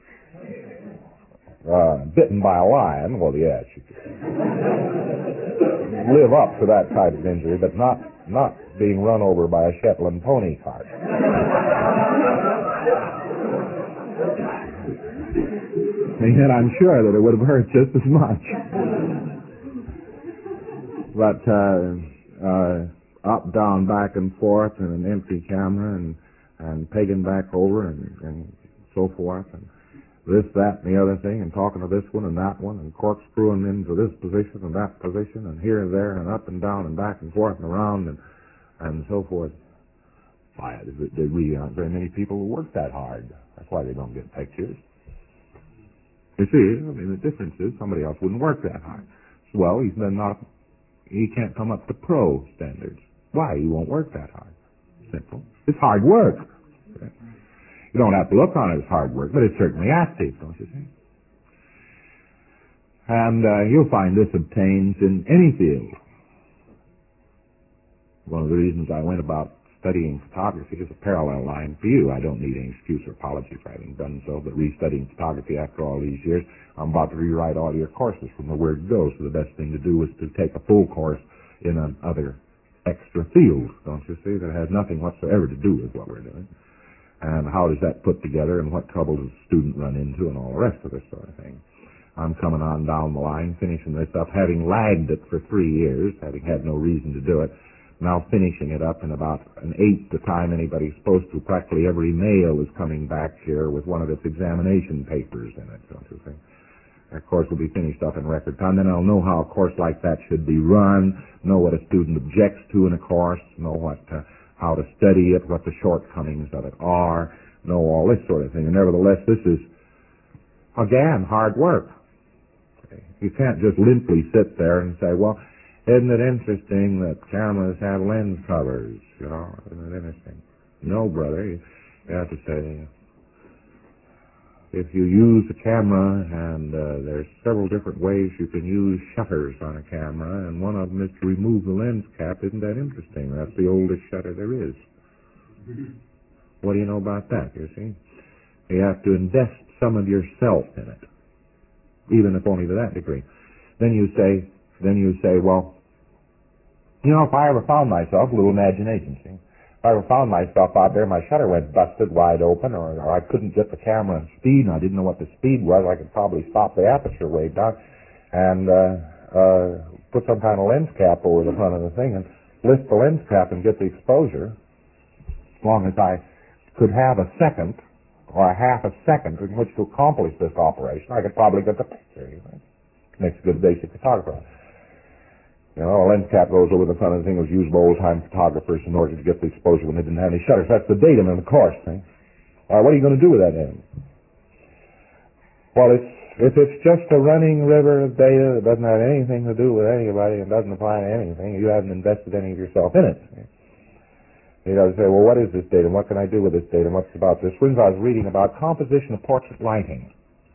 Uh, bitten by a lion, well, yes, you could live up to that type of injury, but not not being run over by a Shetland pony cart. And yet I'm sure that it would have hurt just as much. But uh, uh, up, down, back and forth, and an empty camera, and and pegging back over, and, and so forth, and this, that, and the other thing, and talking to this one and that one, and corkscrewing into this position and that position, and here and there, and up and down, and back and forth and around, and and so forth. Why, there really aren't very many people who work that hard. That's why they don't get pictures. You see, I mean, the difference is somebody else wouldn't work that hard. Well, he's not, he can't come up to pro standards. Why? He won't work that hard. Simple. It's hard work. You don't have to look on it as hard work, but it's certainly active, don't you think? And uh, you'll find this obtains in any field. One of the reasons I went about studying photography is a parallel line for you. I don't need any excuse or apology for having done so, but restudying photography after all these years, I'm about to rewrite all your courses from the word go, so the best thing to do is to take a full course in another extra field, don't you see, that has nothing whatsoever to do with what we're doing. And how does that put together, and what trouble does the student run into, and all the rest of this sort of thing. I'm coming on down the line, finishing this up, having lagged it for three years, having had no reason to do it, now finishing it up in about an eighth the time anybody's supposed to. Practically every mail is coming back here with one of its examination papers in it, don't you think? That course will be finished up in record time. Then I'll know how a course like that should be run, know what a student objects to in a course, know what... Uh, how to study it, what the shortcomings of it are, know all this sort of thing. And nevertheless, this is, again, hard work. You can't just limply sit there and say, well, isn't it interesting that cameras have lens covers? You know, isn't it interesting? No, brother. You have to say, if you use a camera, and uh, there's several different ways you can use shutters on a camera, and one of them is to remove the lens cap. Isn't that interesting? That's the oldest shutter there is. What do you know about that, you see? You have to invest some of yourself in it, even if only to that degree. Then you say, then you say, well, you know, if I ever found myself, a little imagination, see? If I ever found myself out there, my shutter went busted wide open, or, or I couldn't get the camera on speed, and I didn't know what the speed was, I could probably stop the aperture way down. and uh, uh, put some kind of lens cap over the front of the thing and lift the lens cap and get the exposure, as long as I could have a second or a half a second in which to accomplish this operation, I could probably get the picture. You know? Makes a good basic photographer. You know, a lens cap goes over the front of the thing. It was used by old-time photographers in order to get the exposure when they didn't have any shutters. That's the datum in the course. See? All right, what are you going to do with that then? Well, it's, if it's just a running river of data that doesn't have anything to do with anybody and doesn't apply to anything, you haven't invested any of yourself in it. You got to say, well, what is this data? What can I do with this data? What's about this? When I was reading about composition of portrait lighting.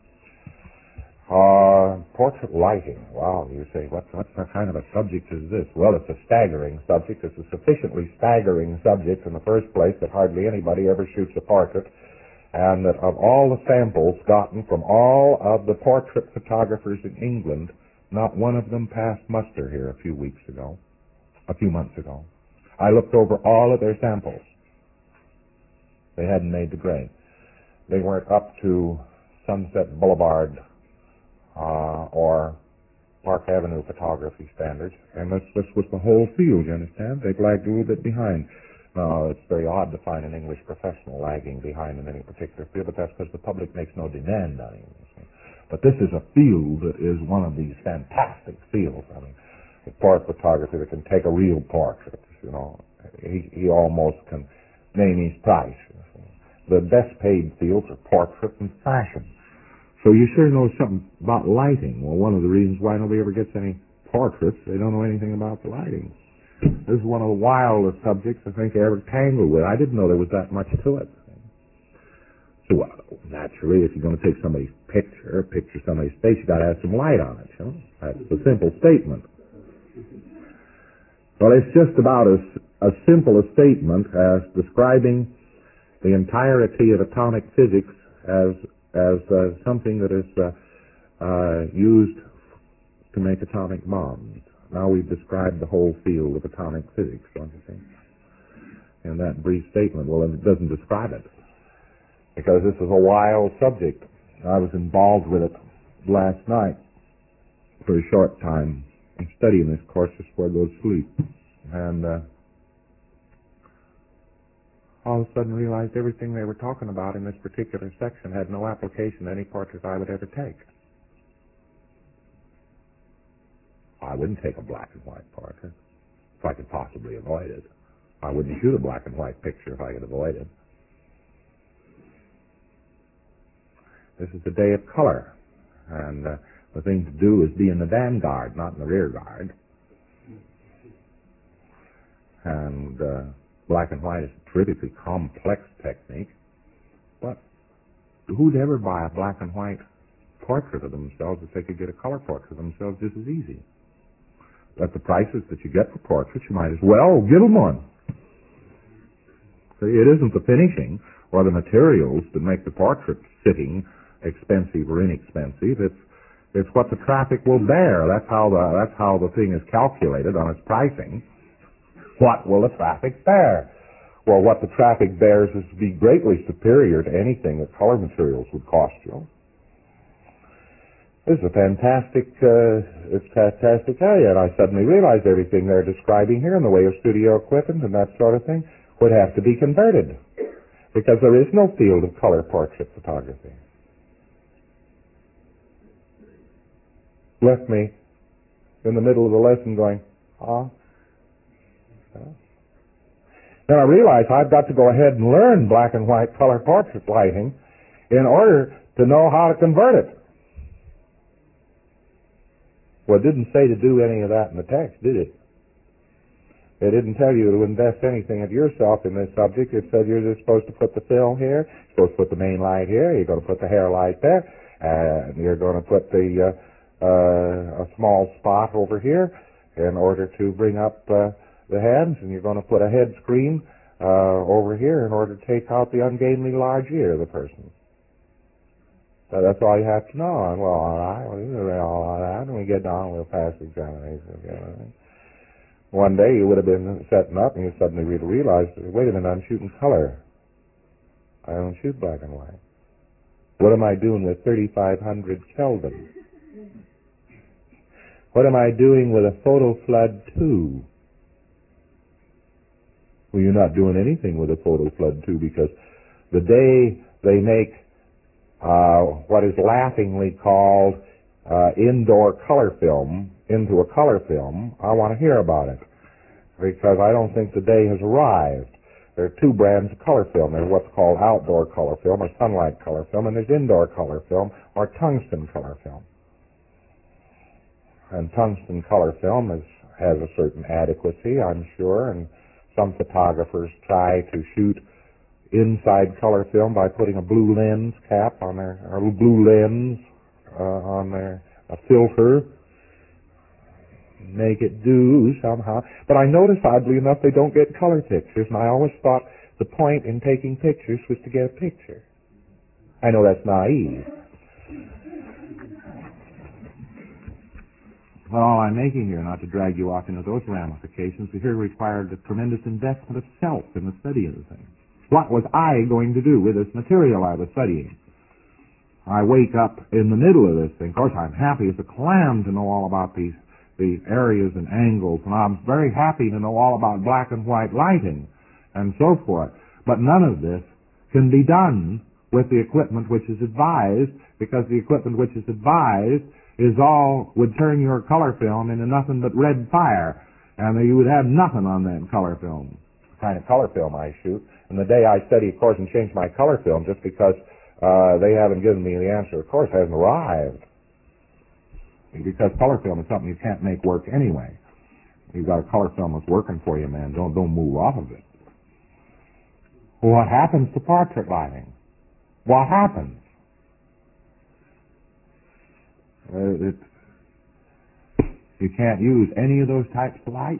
Uh, portrait lighting. Wow, you say, what, what kind of a subject is this? Well, it's a staggering subject. It's a sufficiently staggering subject in the first place that hardly anybody ever shoots a portrait, and that of all the samples gotten from all of the portrait photographers in England, not one of them passed muster here a few weeks ago, a few months ago. I looked over all of their samples. They hadn't made the grade. They weren't up to Sunset Boulevard uh, or Park Avenue photography standards, and this, this was the whole field, you understand? They lagged a little bit behind. Now, it's very odd to find an English professional lagging behind in any particular field, but that's because the public makes no demand on him. But this is a field that is one of these fantastic fields. I mean, the portrait photography that can take a real portrait, you know. He, he almost can name his price. The best paid fields are portrait and fashion. So you sure know something about lighting. Well, one of the reasons why nobody ever gets any portraits, they don't know anything about the lighting. This is one of the wildest subjects I think I ever tangled with. I didn't know there was that much to it. So, well, naturally, if you're going to take somebody's picture, picture somebody's face, you got to have some light on it, you know? That's the simple statement. Well, it's just about as, as simple a statement as describing the entirety of atomic physics as as uh, something that is uh, uh, used to make atomic bombs. Now we've described the whole field of atomic physics, don't you think? In that brief statement. Well, it doesn't describe it, because this is a wild subject. I was involved with it last night for a short time in studying this course just before I go to sleep. And uh, all of a sudden realized everything they were talking about in this particular section had no application to any portrait I would ever take. I wouldn't take a black and white portrait if I could possibly avoid it. I wouldn't shoot a black and white picture if I could avoid it. This is the day of color, and uh, the thing to do is be in the vanguard, not in the rear guard. And uh, black and white is a terrifically complex technique, but who'd ever buy a black and white portrait of themselves if they could get a color portrait of themselves just as easy? At the prices that you get for portraits, you might as well give them one. See, it isn't the finishing or the materials that make the portrait sitting expensive or inexpensive. It's it's what the traffic will bear. That's how the that's how the thing is calculated on its pricing. What will the traffic bear? Well, what the traffic bears is to be greatly superior to anything that color materials would cost you. This is a fantastic, uh, it's fantastic area, and I suddenly realized everything they're describing here in the way of studio equipment and that sort of thing would have to be converted, because there is no field of color portrait photography. Left me in the middle of the lesson going, ah. Then I realized I've got to go ahead and learn black and white color portrait lighting in order to know how to convert it. Well, it didn't say to do any of that in the text, did it? It didn't tell you to invest anything of yourself in this subject. It said you're just supposed to put the film here, you're supposed to put the main light here, you're going to put the hair light there, and you're going to put the uh, uh, a small spot over here in order to bring up uh, the heads, and you're going to put a head screen uh, over here in order to take out the ungainly large ear of the person. So that's all you have to know. And, well, all right, well, you know all that, and we get down, we'll pass the examination again. One day you would have been setting up, and you suddenly realized, wait a minute, I'm shooting color. I don't shoot black and white. What am I doing with thirty-five hundred Kelvin? What am I doing with a photo flood two? Well, you're not doing anything with a photo flood two, because the day they make uh, what is laughingly called uh, indoor color film into a color film, I want to hear about it, because I don't think the day has arrived. There are two brands of color film. There's what's called outdoor color film or sunlight color film, and there's indoor color film or tungsten color film. And tungsten color film is, has a certain adequacy, I'm sure, and some photographers try to shoot inside color film by putting a blue lens cap on their, or a blue lens uh, on their a filter, make it do somehow. But I notice, oddly enough, they don't get color pictures, and I always thought the point in taking pictures was to get a picture. I know that's naive. But all I'm making here, not to drag you off into those ramifications, is here required a tremendous investment of self in the study of the thing. What was I going to do with this material I was studying? I wake up in the middle of this thing. Of course, I'm happy as a clam to know all about these, these areas and angles, and I'm very happy to know all about black and white lighting and so forth. But none of this can be done with the equipment which is advised, because the equipment which is advised is all, would turn your color film into nothing but red fire, and you would have nothing on that color film, the kind of color film I shoot. And the day I study a course and change my color film just because uh, they haven't given me the answer, the course hasn't arrived. Because color film is something you can't make work anyway. You've got a color film that's working for you, man. Don't, don't move off of it. Well, what happens to portrait lighting? What happens? Uh, it, you can't use any of those types of lights.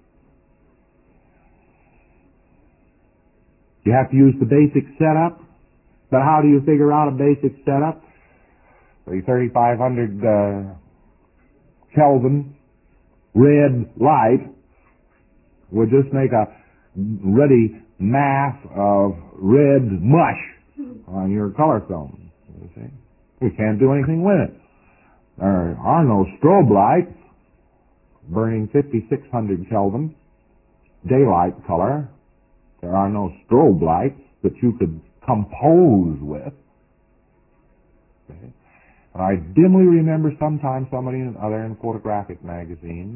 You have to use the basic setup. But how do you figure out a basic setup? The thirty-five hundred uh, Kelvin red light would just make a ruddy mass of red mush on your color film. You see? You can't do anything with it. There are no strobe lights burning fifty-six hundred Kelvin daylight color. There are no strobe lights that you could compose with. Okay. And I dimly remember sometime somebody in, other in a photographic magazine,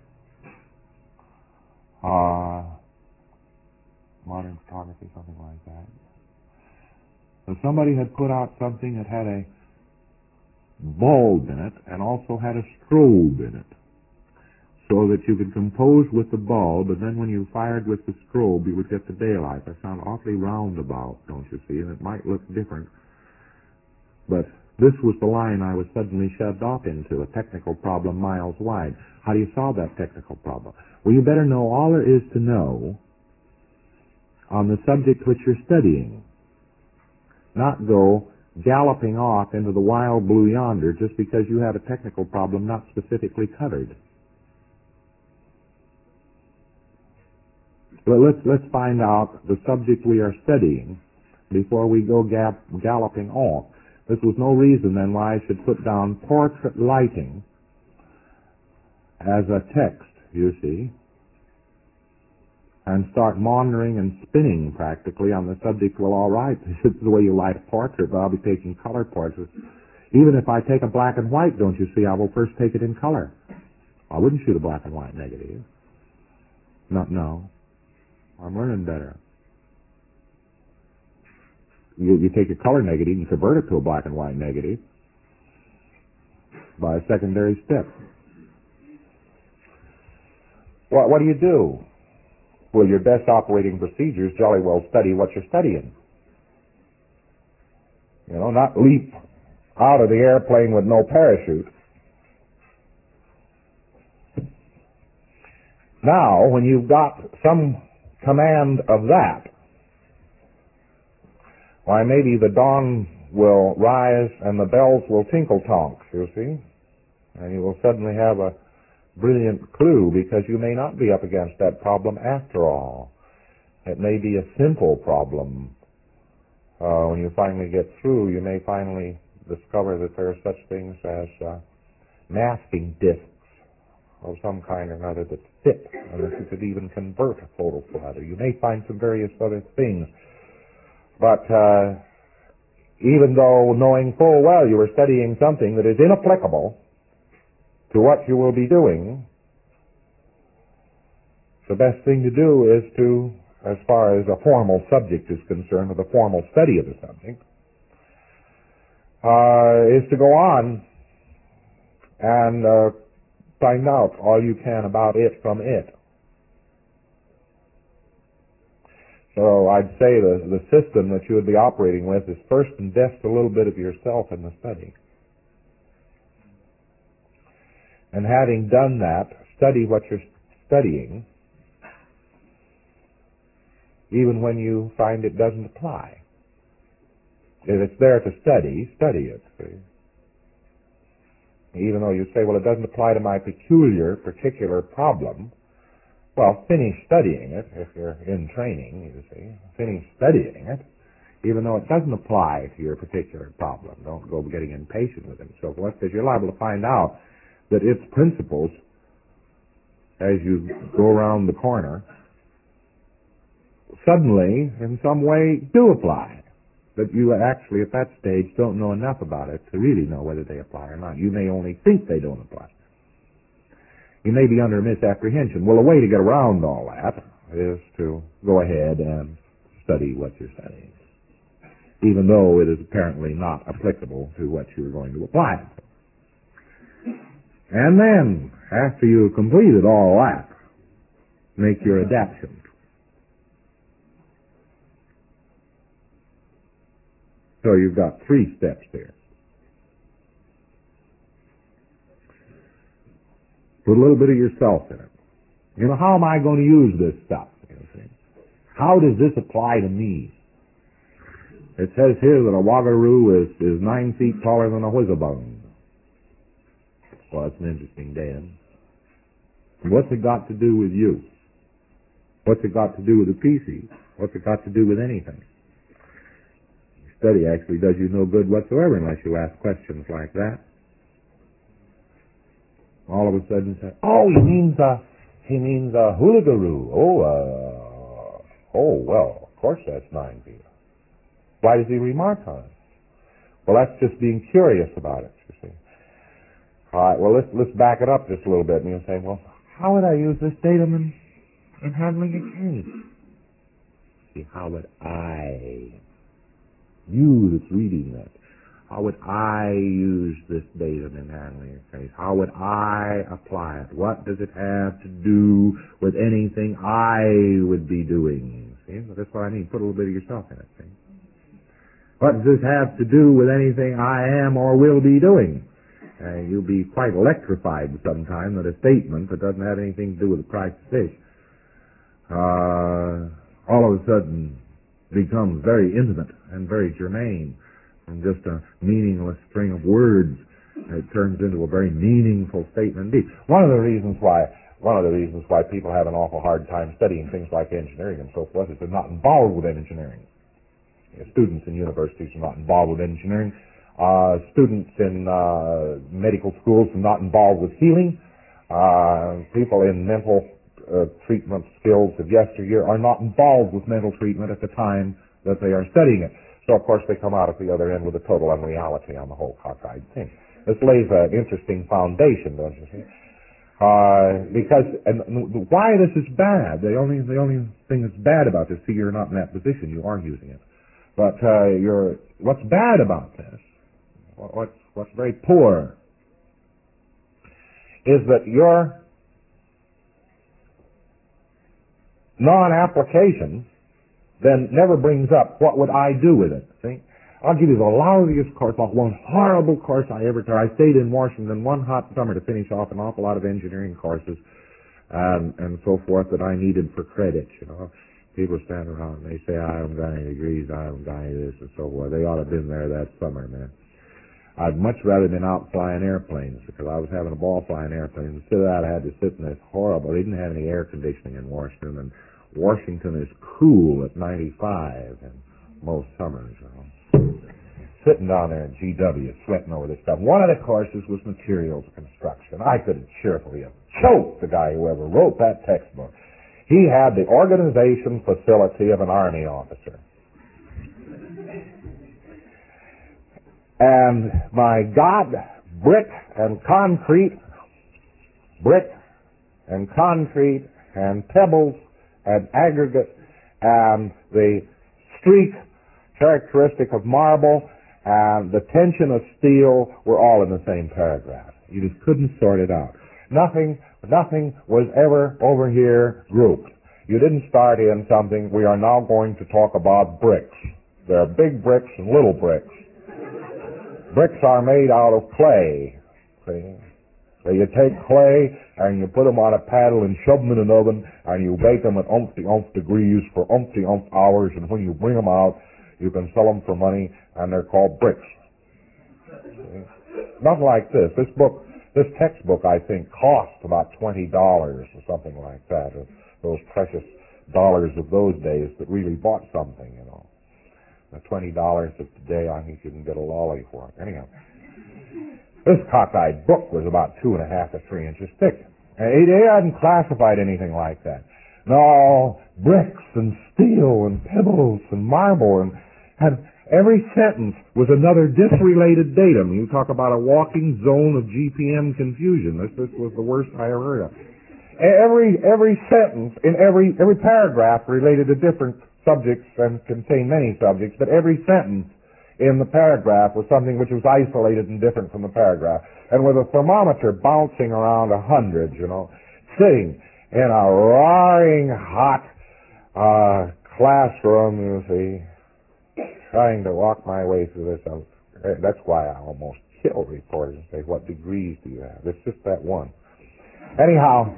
uh, Modern Photography, something like that, so somebody had put out something that had a bulb in it and also had a strobe in it, so that you could compose with the bulb, and then when you fired with the strobe, you would get the daylight. That sounds awfully roundabout, don't you see? And it might look different. But this was the line I was suddenly shoved off into, a technical problem miles wide. How do you solve that technical problem? Well, you better know all there is to know on the subject which you're studying. Not go galloping off into the wild blue yonder just because you have a technical problem not specifically covered. But let's, let's find out the subject we are studying before we go gap, galloping off. This was no reason then why I should put down portrait lighting as a text, you see, and start maundering and spinning practically on the subject. Well, all right, this is the way you light a portrait, but I'll be taking color portraits. Even if I take a black and white, don't you see, I will first take it in color. I wouldn't shoot a black and white negative. Not, no. I'm learning better. You, you take a color negative and convert it to a black and white negative by a secondary step. What, what do you do? Well, your best operating procedure is jolly well study what you're studying. You know, not leap out of the airplane with no parachute. Now, when you've got some command of that, why, maybe the dawn will rise and the bells will tinkle-tonk, you see, and you will suddenly have a brilliant clue, because you may not be up against that problem after all. It may be a simple problem. Uh, when you finally get through, you may finally discover that there are such things as uh, masking discs of some kind or another that fit, unless you could even convert a photoflutter. You may find some various other things. But uh, even though knowing full well you are studying something that is inapplicable to what you will be doing, the best thing to do is to, as far as a formal subject is concerned, or the formal study of the subject, uh, is to go on and uh, find out all you can about it from it. So I'd say the, the system that you would be operating with is first invest a little bit of yourself in the study. And having done that, study what you're studying, even when you find it doesn't apply. If it's there to study, study it. See? Even though you say, well, it doesn't apply to my peculiar, particular problem, well, finish studying it if you're in training, you see. Finish studying it, even though it doesn't apply to your particular problem. Don't go getting impatient with it and so forth, because you're liable to find out that its principles, as you go around the corner, suddenly, in some way, do apply. But you actually, at that stage, don't know enough about it to really know whether they apply or not. You may only think they don't apply. You may be under misapprehension. Well, a way to get around all that is to go ahead and study what you're studying, even though it is apparently not applicable to what you're going to apply. And then, after you've completed all that, make your adaptations. So you've got three steps there. Put a little bit of yourself in it. You know, how am I going to use this stuff? You know, how does this apply to me? It says here that a wagaroo is, is nine feet taller than a whizzabung. Well, that's an interesting Dan. What's it got to do with you? What's it got to do with the P C? What's it got to do with anything? Study actually does you no good whatsoever unless you ask questions like that. All of a sudden say, oh, he means a, he means a hooligaroo. Oh, uh, oh, well, of course that's nine feet. Why does he remark on it? Well, that's just being curious about it, you see. All right, well, let's, let's back it up just a little bit and you say, well, how would I use this datum in, in handling a case? See, how would I, you that's reading that, how would I use this datum in handling a case? How would I apply it? What does it have to do with anything I would be doing? See, that's what I mean. Put a little bit of yourself in it. See? What does this have to do with anything I am or will be doing? Uh, you'll be quite electrified sometime that a statement that doesn't have anything to do with the price of fish uh, all of a sudden becomes very intimate and very germane. From just a meaningless string of words, it turns into a very meaningful statement indeed. One of the reasons why one of the reasons why people have an awful hard time studying things like engineering and so forth is they're not involved with engineering. You know, students in universities are not involved with engineering. Uh, students in uh, medical schools are not involved with healing. Uh, people in mental uh, treatment skills of yesteryear are not involved with mental treatment at the time that they are studying it. So, of course, they come out at the other end with a total unreality on the whole cockeyed thing. This lays an interesting foundation, don't you see? Uh, because, and why this is bad, the only, the only thing that's bad about this, see, you're not in that position, you are using it. But, uh, you're, what's bad about this, what's, what's very poor, is that your non-application then never brings up what would I do with it, see? I'll give you the lousiest course, like one horrible course I ever took. I stayed in Washington one hot summer to finish off an awful lot of engineering courses um, and so forth that I needed for credit, you know. People stand around and they say, I haven't got any degrees, I haven't got any of this and so forth. They ought to have been there that summer, man. I'd much rather been out flying airplanes because I was having a ball flying airplanes. Instead of that, I had to sit in this horrible, they didn't have any air conditioning in Washington, and Washington is cool at ninety-five in most summers, you know. sitting down there in G W sweating over this stuff. One of the courses was materials construction. I could cheerfully have choked the guy who ever wrote that textbook. He had the organization facility of an Army officer. And my God, brick and concrete, brick and concrete and pebbles and aggregate and the streak characteristic of marble and the tension of steel were all in the same paragraph. You just couldn't sort it out. Nothing, nothing was ever over here grouped. You didn't start in something, we are now going to talk about bricks. There are big bricks and little bricks. Bricks are made out of clay. See? So you take clay and you put them on a paddle and shove them in an oven and you bake them at umpty umph degrees for umpty umph hours, and when you bring them out, you can sell them for money, and they're called bricks. See? Not like this. This book, this textbook, I think, cost about twenty dollars or something like that. Those precious dollars of those days that really bought something, you know. The twenty dollars of today, I think you can get a lolly for it. Anyhow, this cockeyed book was about two and a half to three inches thick. And they hadn't classified anything like that. No, bricks and steel and pebbles and marble, and had every sentence was another disrelated datum. You talk about a walking zone of G P M confusion. This, this was the worst I ever heard of. Every every sentence in every every paragraph related to different subjects and contained many subjects, but every sentence in the paragraph was something which was isolated and different from the paragraph. And with a thermometer bouncing around a hundred, you know, sitting in a roaring hot uh, classroom, you see, trying to walk my way through this. Um, that's why I almost kill reporters and say, what degrees do you have? It's just that one. Anyhow,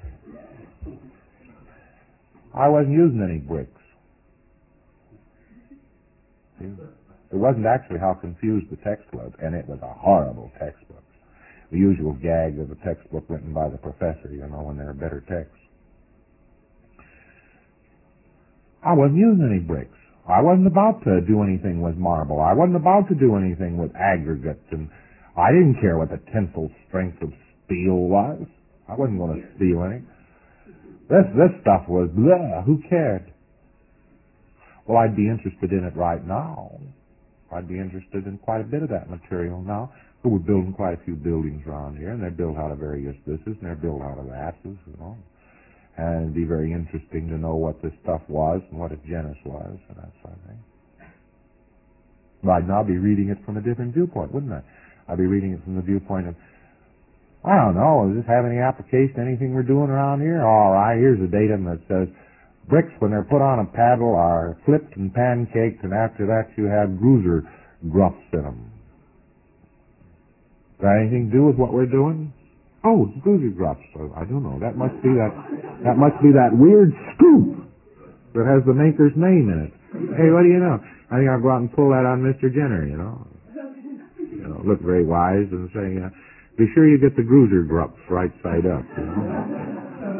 I wasn't using any bricks. See? It wasn't actually how confused the text was, and it was a horrible textbook. The usual gag of a textbook written by the professor, you know, when there are better texts. I wasn't using any bricks. I wasn't about to do anything with marble. I wasn't about to do anything with aggregates, and I didn't care what the tensile strength of steel was. I wasn't going to steal any. This, this stuff was blah. Who cared? Well, I'd be interested in it right now. I'd be interested in quite a bit of that material now. But we're building quite a few buildings around here, and they're built out of various thises, and they're built out of asses, you know. And it'd be very interesting to know what this stuff was and what its genus was and that sort of thing. Well, I'd now be reading it from a different viewpoint, wouldn't I? I'd be reading it from the viewpoint of, I don't know, does this have any application to anything we're doing around here? All right, here's a datum that says bricks, when they're put on a paddle, are flipped and pancaked, and after that you have bruiser gruffs in them. Got anything to do with what we're doing? Oh, it's bruiser gruffs. I don't know. That must be that. That must be that weird scoop that has the maker's name in it. Hey, what do you know? I think I'll go out and pull that on Mister Jenner. You know, you know, look very wise and say, you know, be sure you get the bruiser gruffs right side up. You know.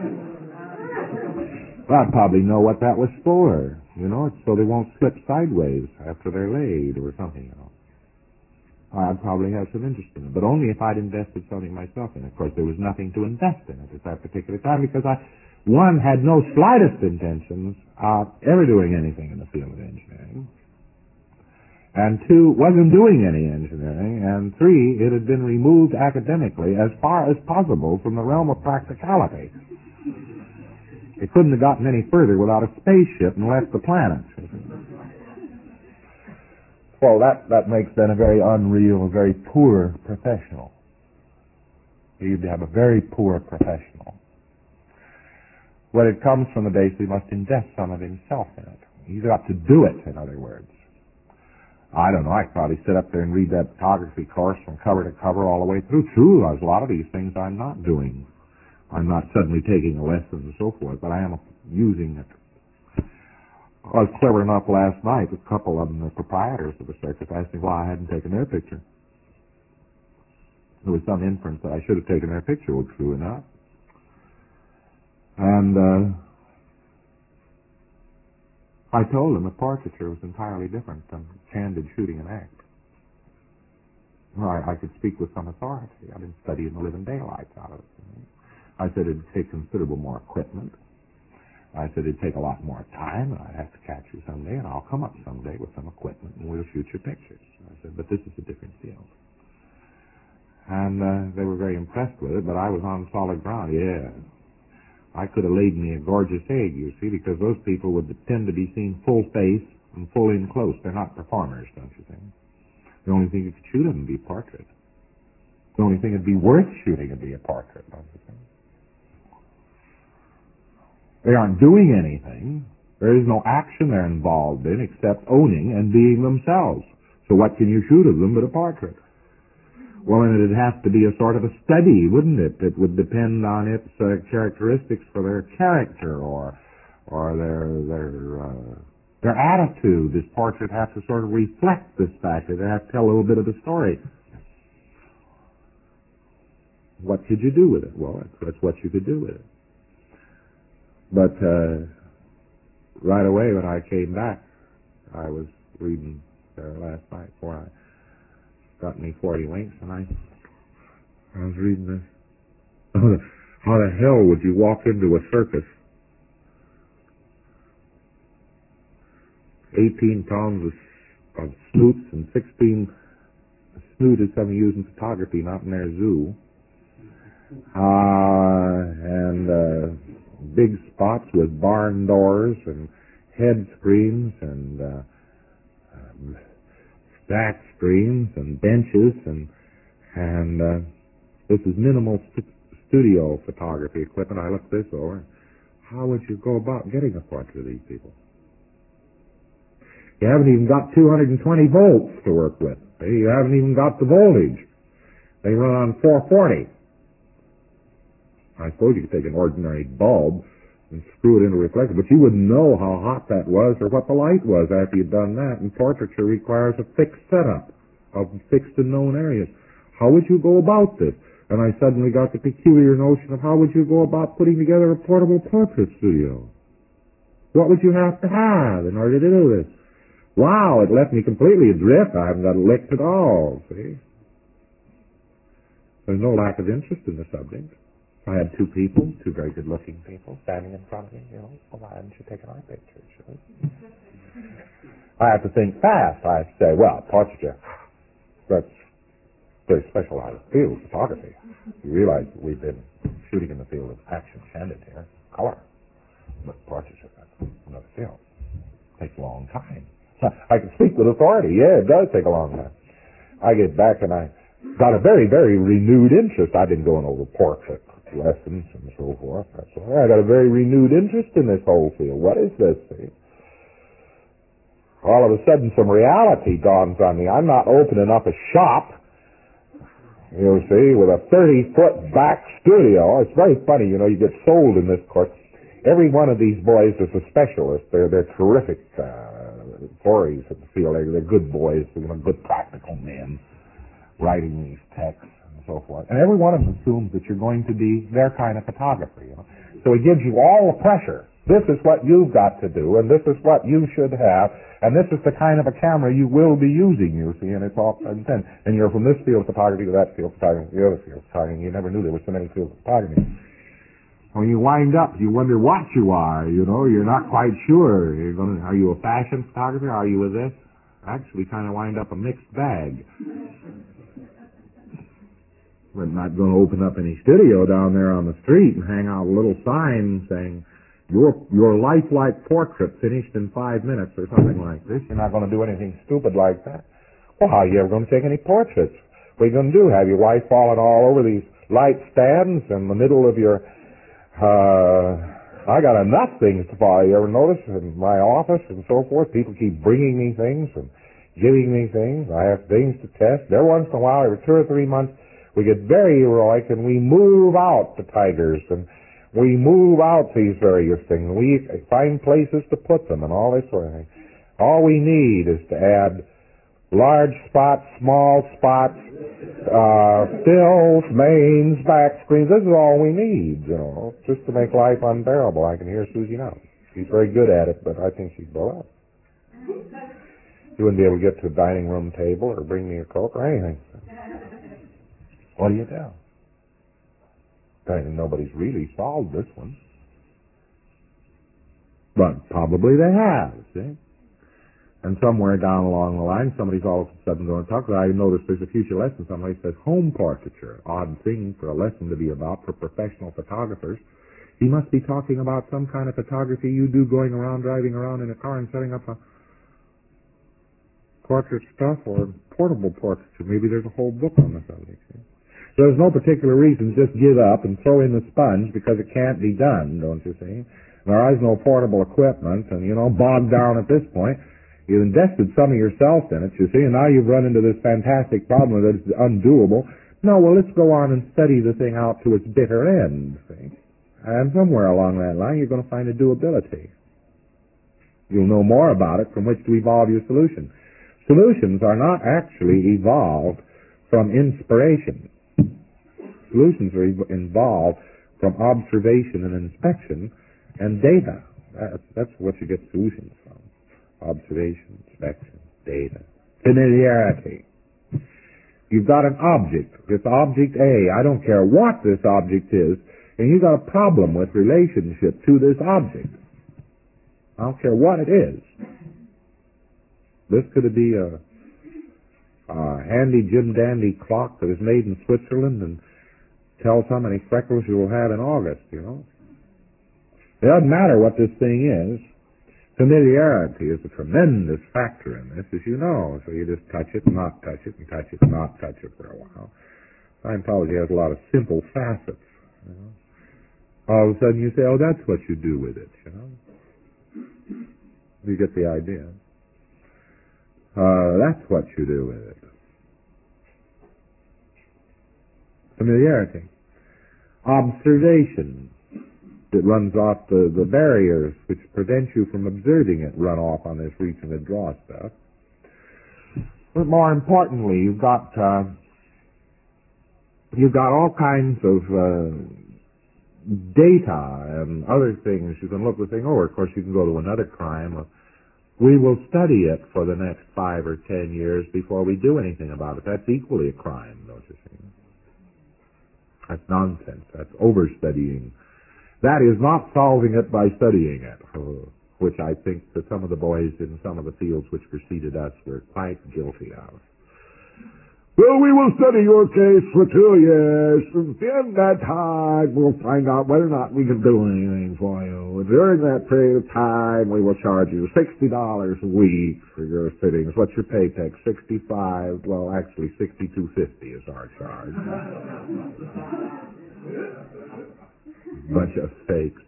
Well, I'd probably know what that was for. You know, it's so they won't slip sideways after they're laid or something, you know. I'd probably have some interest in it, but only if I'd invested something myself in it. Of course, there was nothing to invest in it at that particular time because I, one, had no slightest intentions of ever doing anything in the field of engineering, and two, wasn't doing any engineering, and three, it had been removed academically as far as possible from the realm of practicality. It couldn't have gotten any further without a spaceship and left the planet. Well, that, that makes then a very unreal, a very poor professional. You'd have a very poor professional. Well, it comes from the base he must invest some of himself in it. He's got to do it, in other words. I don't know, I could probably sit up there and read that photography course from cover to cover all the way through. True, there's a lot of these things I'm not doing. I'm not suddenly taking a lesson and so forth, but I am using it. I was clever enough last night, a couple of them, the proprietors of the circus, asked me why I hadn't taken their picture. There was some inference that I should have taken their picture, well, true enough. And uh, I told them that portraiture was entirely different than candid shooting an act. I, I could speak with some authority. I've been studying the living daylights out of it. I said it'd take considerable more equipment. I said it'd take a lot more time, and I'd have to catch you someday, and I'll come up someday with some equipment, and we'll shoot your pictures. I said, but this is a different field. And uh, they were very impressed with it, but I was on solid ground. Yeah. I could have laid me a gorgeous egg, you see, because those people would tend to be seen full face and full in close. They're not performers, don't you think? The only thing you could shoot them would be a portrait. The only thing that'd be worth shooting would be a portrait, don't you think? They aren't doing anything. There is no action they're involved in except owning and being themselves. So what can you shoot of them but a portrait? Well, then it'd have to be a sort of a study, wouldn't it? It would depend on its uh, characteristics for their character or or their their uh, their attitude. This portrait has to sort of reflect this fact. It has to tell a little bit of the story. What could you do with it? Well, that's, that's what you could do with it. But uh, right away when I came back, I was reading there last night before I got me forty winks, and I I was reading this. How the, how the hell would you walk into a circus? eighteen pounds of, of snoots and sixteen snoot is something used in photography, not in their zoo. Uh, and uh, big spots with barn doors and head screens and uh, um, back screens and benches and and uh, this is minimal st- studio photography equipment. I looked this over. How would you go about getting a portrait of these people? You haven't even got two hundred twenty volts to work with. You haven't even got the voltage. They run on four forty. I suppose you could take an ordinary bulb and screw it into a reflector, but you wouldn't know how hot that was or what the light was after you'd done that. And portraiture requires a fixed setup of fixed and known areas. How would you go about this? And I suddenly got the peculiar notion of how would you go about putting together a portable portrait studio? What would you have to have in order to do this? Wow, it left me completely adrift. I haven't got licked at all, see? There's no lack of interest in the subject. I had two people, two very good-looking people, standing in front of me, you know, well, why hadn't you taken our picture, should I have to think fast. I have to say, well, portraiture, that's a very specialized field, photography. You realize that we've been shooting in the field of action, candid here, color. But portraiture, that's another field. It takes a long time. I can speak with authority. Yeah, it does take a long time. I get back and I got a very, very renewed interest. I've been going over portrait lessons and so forth. That's all. I got a very renewed interest in this whole field. What is this thing? All of a sudden, some reality dawns on me. I'm not opening up a shop, you see, with a thirty-foot back studio. It's very funny, you know, you get sold in this course. Every one of these boys is a specialist. They're they're terrific uh, Tories in the field. They're, they're good boys, you know, good practical men writing these texts and so forth. And every one of them assumes that you're going to be their kind of photographer, you know. So he gives you all the pressure. This is what you've got to do, and this is what you should have, and this is the kind of a camera you will be using, you see, and it's all and then. And you're from this field of photography to that field of photography to the other field of photography. You never knew there were so many fields of photography. When you wind up, you wonder what you are, you know. You're not quite sure. You're gonna, are you a fashion photographer? Are you a this? Actually, kind of wind up a mixed bag. We're not going to open up any studio down there on the street and hang out a little sign saying, your your lifelike portrait finished in five minutes or something like this. You're not going to do anything stupid like that. Well, how are you ever going to take any portraits? What are you going to do? Have your wife falling all over these light stands in the middle of your... Uh, I got enough things to follow. You ever notice in my office and so forth, people keep bringing me things and giving me things. I have things to test. Every once in a while, every two or three months, we get very heroic and we move out the tigers and we move out these various things. We find places to put them and all this sort of thing. All we need is to add large spots, small spots, uh, stills, mains, back screens. This is all we need, you know, just to make life unbearable. I can hear Susie now. She's very good at it, but I think she'd blow up. She wouldn't be able to get to a dining room table or bring me a Coke or anything. What do you do? Nobody's really solved this one. But probably they have, see? And somewhere down along the line, somebody's all of a sudden going to talk about it. I noticed there's a future lesson. Somebody says home portraiture. Odd thing for a lesson to be about for professional photographers. He must be talking about some kind of photography you do going around, driving around in a car and setting up a portrait stuff or portable portraiture. Maybe there's a whole book on the subject. See? There's no particular reason. Just give up and throw in the sponge because it can't be done, don't you see? There is no portable equipment, and, you know, bogged down at this point. You've invested some of yourself in it, you see, and now you've run into this fantastic problem that it's undoable. No, well, let's go on and study the thing out to its bitter end, see? And somewhere along that line, you're going to find a doability. You'll know more about it from which to evolve your solution. Solutions are not actually evolved from inspiration. Solutions are ev- involved from observation and inspection and data. That's, that's what you get solutions from. Observation, inspection, data, familiarity. You've got an object. This object A, I don't care what this object is, and you've got a problem with relationship to this object. I don't care what it is. This could be a, a handy Jim Dandy clock that is made in Switzerland and tells how many freckles you will have in August, you know. It doesn't matter what this thing is. Familiarity is a tremendous factor in this, as you know. So you just touch it and not touch it and touch it and not touch it for a while. Scientology has a lot of simple facets. You know? All of a sudden you say, oh, that's what you do with it, you know. You get the idea. Uh, that's what you do with it. Familiarity. Observation. It runs off the, the barriers which prevent you from observing it run off on this reach and withdraw stuff. But more importantly, you've got uh, you've got all kinds of uh, data and other things. You can look the thing over. Of course, you can go to another crime. We will study it for the next five or ten years before we do anything about it. That's equally a crime, don't you see? That's nonsense. That's overstudying. That is not solving it by studying it, which I think that some of the boys in some of the fields which preceded us were quite guilty of. Well, we will study your case for two years. In that time, we'll find out whether or not we can do anything for you. During that period of time, we will charge you sixty dollars a week for your sittings. What's your paycheck? sixty-five. Well, actually, sixty-two fifty is our charge. Bunch of fakes.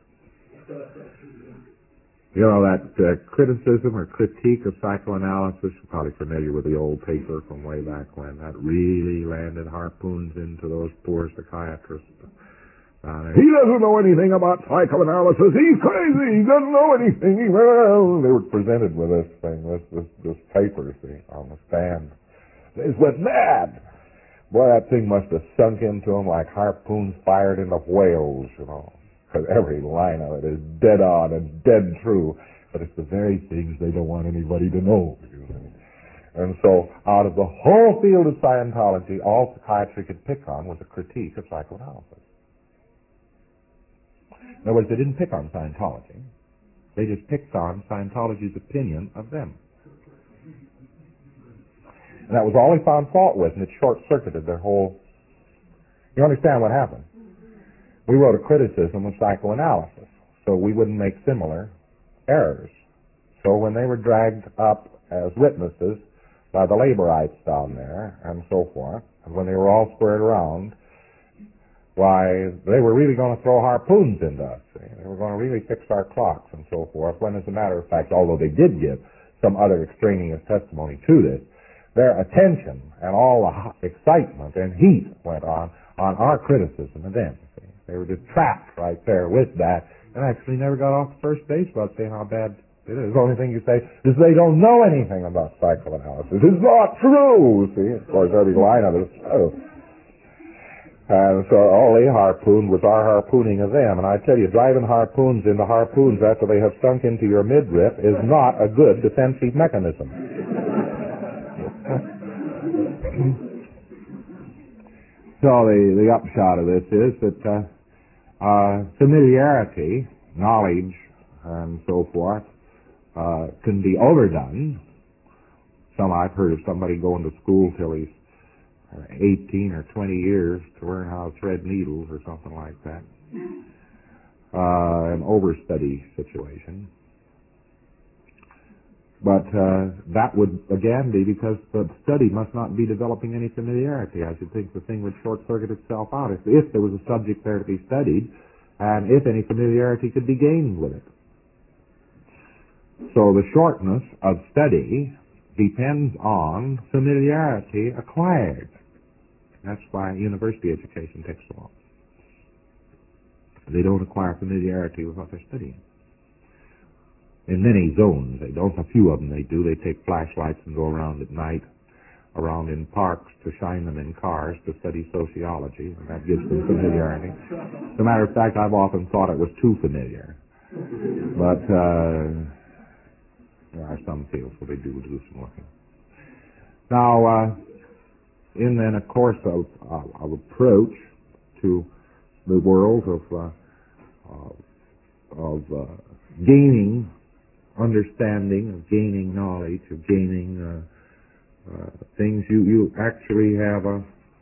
You know, that uh, criticism or critique of psychoanalysis, you're probably familiar with the old paper from way back when. That really landed harpoons into those poor psychiatrists. Uh, he doesn't know anything about psychoanalysis. He's crazy. He doesn't know anything. Well, they were presented with this thing, this, this, this paper, see, on the stand. They just went mad. Boy, that thing must have sunk into them like harpoons fired into whales, you know. Because every line of it is dead on and dead true. But it's the very things they don't want anybody to know. You know? And so, out of the whole field of Scientology, all psychiatry could pick on was a critique of psychoanalysis. In other words, they didn't pick on Scientology. They just picked on Scientology's opinion of them. And that was all they found fault with, and it short-circuited their whole... You understand what happened? We wrote a criticism of psychoanalysis, so we wouldn't make similar errors. So when they were dragged up as witnesses by the laborites down there, and so forth, and when they were all squared around, why, they were really going to throw harpoons into us. See? They were going to really fix our clocks and so forth, when, as a matter of fact, although they did give some other extraneous testimony to this, their attention and all the excitement and heat went on on our criticism of them. See? They were just trapped right there with that, and actually never got off the first base about saying how bad it is. The only thing you say is they don't know anything about psychoanalysis. It's not true, see? Of course, every line of it is true. And so all they harpooned was our harpooning of them. And I tell you, driving harpoons into harpoons after they have sunk into your midriff is not a good defensive mechanism. So the, the upshot of this is that uh, uh, familiarity, knowledge, and so forth uh, can be overdone. Some I've heard of somebody going to school till he's eighteen or twenty years to learn how to thread needles or something like that. Uh, an overstudy situation. But uh, that would, again, be because the study must not be developing any familiarity. I should think the thing would short-circuit itself out if, if there was a subject there to be studied and if any familiarity could be gained with it. So the shortness of study depends on familiarity acquired. That's why university education takes so long. They don't acquire familiarity with what they're studying. In many zones, they don't. A few of them they do. They take flashlights and go around at night, around in parks to shine them in cars to study sociology, and that gives them familiarity. As a matter of fact, I've often thought it was too familiar. But uh, there are some fields where they do do some looking. Now, uh, in then a course of, uh, of approach to the world of uh, uh, of uh, gaining understanding, of gaining knowledge, of gaining uh, uh, things, you, you actually have a,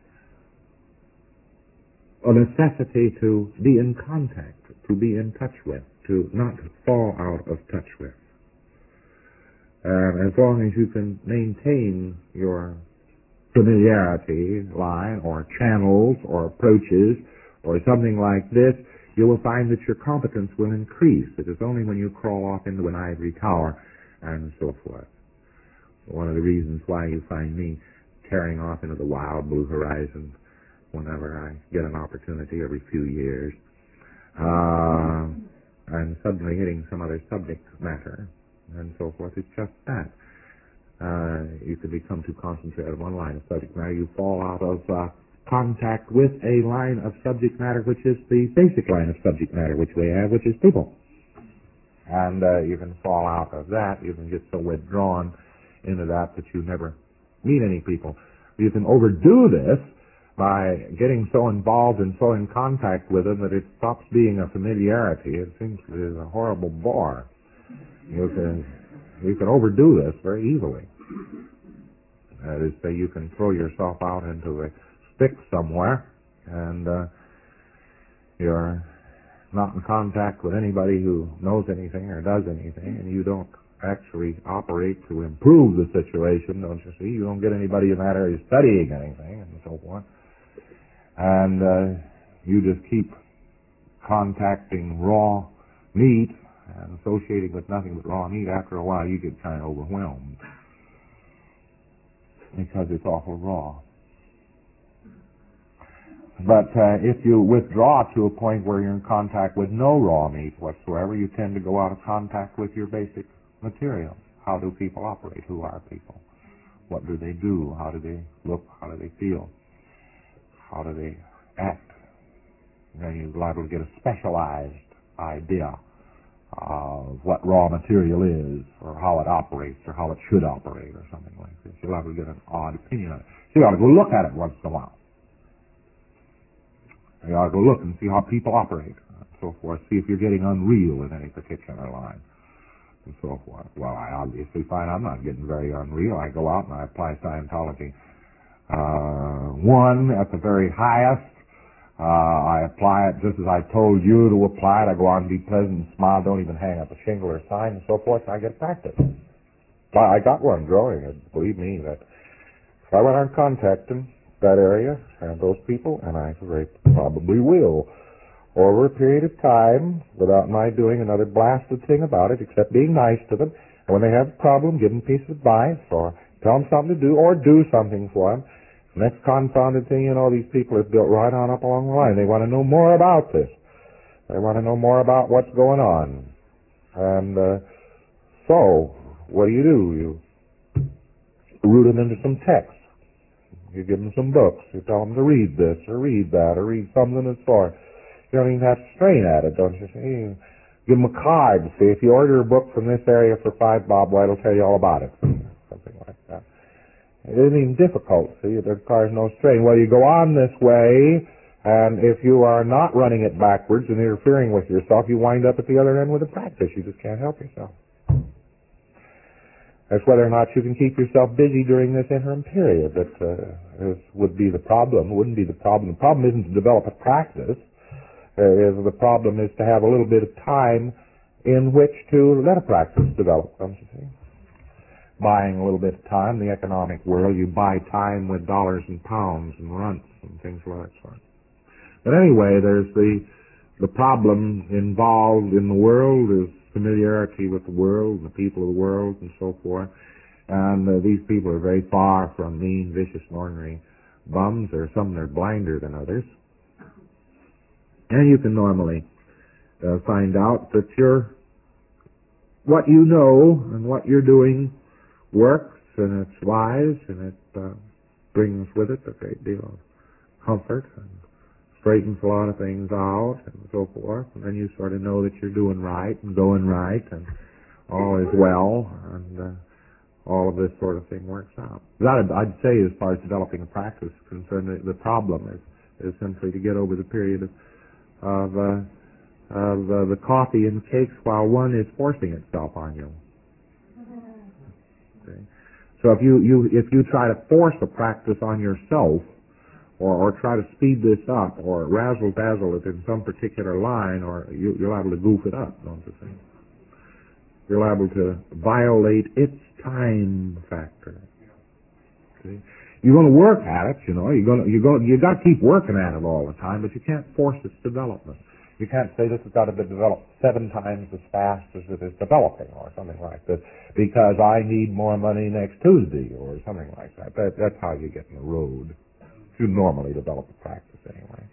a necessity to be in contact, to be in touch with, to not fall out of touch with. And as long as you can maintain your familiarity line or channels or approaches or something like this, you will find that your competence will increase. It is only when you crawl off into an ivory tower and so forth. One of the reasons why you find me tearing off into the wild blue horizon whenever I get an opportunity every few years, uh, and suddenly hitting some other subject matter and so forth, it's just that. Uh, you can become too concentrated on one line of subject matter. You fall out of uh, contact with a line of subject matter which is the basic line of subject matter which we have, which is people. And uh, you can fall out of that. You can get so withdrawn into that that you never meet any people. You can overdo this by getting so involved and so in contact with them that it stops being a familiarity. It seems to be a horrible bore. You can, you can overdo this very easily. That is, say, you can throw yourself out into a stick somewhere, and uh, you're not in contact with anybody who knows anything or does anything, and you don't actually operate to improve the situation, don't you see? You don't get anybody in that area studying anything, and so forth. And uh, you just keep contacting raw meat and associating with nothing but raw meat. After a while, you get kind of overwhelmed because it's awful raw. But uh, if you withdraw to a point where you're in contact with no raw meat whatsoever, you tend to go out of contact with your basic material. How do people operate? Who are people? What do they do? How do they look? How do they feel? How do they act? Then you're liable to get a specialized idea of what raw material is, or how it operates, or how it should operate, or something like this. You're liable to get an odd opinion of it. So you ought to go look at it once in a while. You ought to go look and see how people operate, and so forth. See if you're getting unreal in any particular line, and so forth. Well, I obviously find I'm not getting very unreal. I go out and I apply Scientology. Uh, one, at the very highest, uh, I apply it just as I told you to apply it. I go out and be pleasant and smile, don't even hang up a shingle or a sign, and so forth, and I get practice. Well, I got one growing, and believe me, that if I went on contacting that area and those people, and I very probably will, over a period of time, without my doing another blasted thing about it, except being nice to them, and when they have a problem, give them a piece of advice, or tell them something to do, or do something for them. The next confounded thing, you know, these people have built right on up along the line. They want to know more about this. They want to know more about what's going on. And uh, so, what do you do? You root them into some text. You give them some books. You tell them to read this or read that or read something of the sort. You don't even have to strain at it, don't you see? You give them a card. See, if you order a book from this area for five bob, why, it'll tell you all about it. Something like that. It isn't even difficult. See, it requires no strain. Well, you go on this way, and if you are not running it backwards and interfering with yourself, you wind up at the other end with the practice. You just can't help yourself. That's whether or not you can keep yourself busy during this interim period that uh, is, would be the problem. It wouldn't be the problem. The problem isn't to develop a practice. Uh, is the problem is to have a little bit of time in which to let a practice develop, don't you see? Buying a little bit of time, the economic world, you buy time with dollars and pounds and rents and things like that sort. But anyway, there's the the problem involved in the world is familiarity with the world and the people of the world and so forth. And uh, these people are very far from mean, vicious, and ordinary bums. There are some that are blinder than others. And you can normally uh, find out that you're, what you know and what you're doing works, and it's wise, and it uh, brings with it a great deal of comfort and straightens a lot of things out and so forth. And then you sort of know that you're doing right and going right and all is well, and uh, all of this sort of thing works out. But I'd, I'd say as far as developing a practice is concerned, the, the problem is, is simply to get over the period of, of, uh, of uh, the coffee and cakes while one is forcing itself on you. Okay. So if you, you if you try to force a practice on yourself, or, or try to speed this up, or razzle-dazzle it in some particular line, or you, you're liable to goof it up, don't you think? You're liable to violate its time factor. See? You're going to work at it, you know. You're going to, you're going to, you got to keep working at it all the time, but you can't force its development. You can't say this has got to be developed seven times as fast as it is developing, or something like this, because I need more money next Tuesday, or something like that. that that's how you get in the road. You normally develop a practice anyway.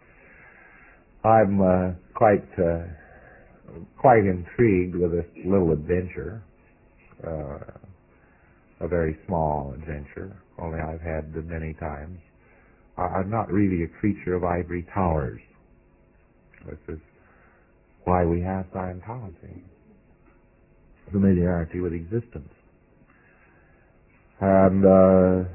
I'm uh, quite uh, quite intrigued with this little adventure, uh, a very small adventure, only I've had many times. I'm not really a creature of ivory towers. This is why we have Scientology, familiarity with existence. And uh,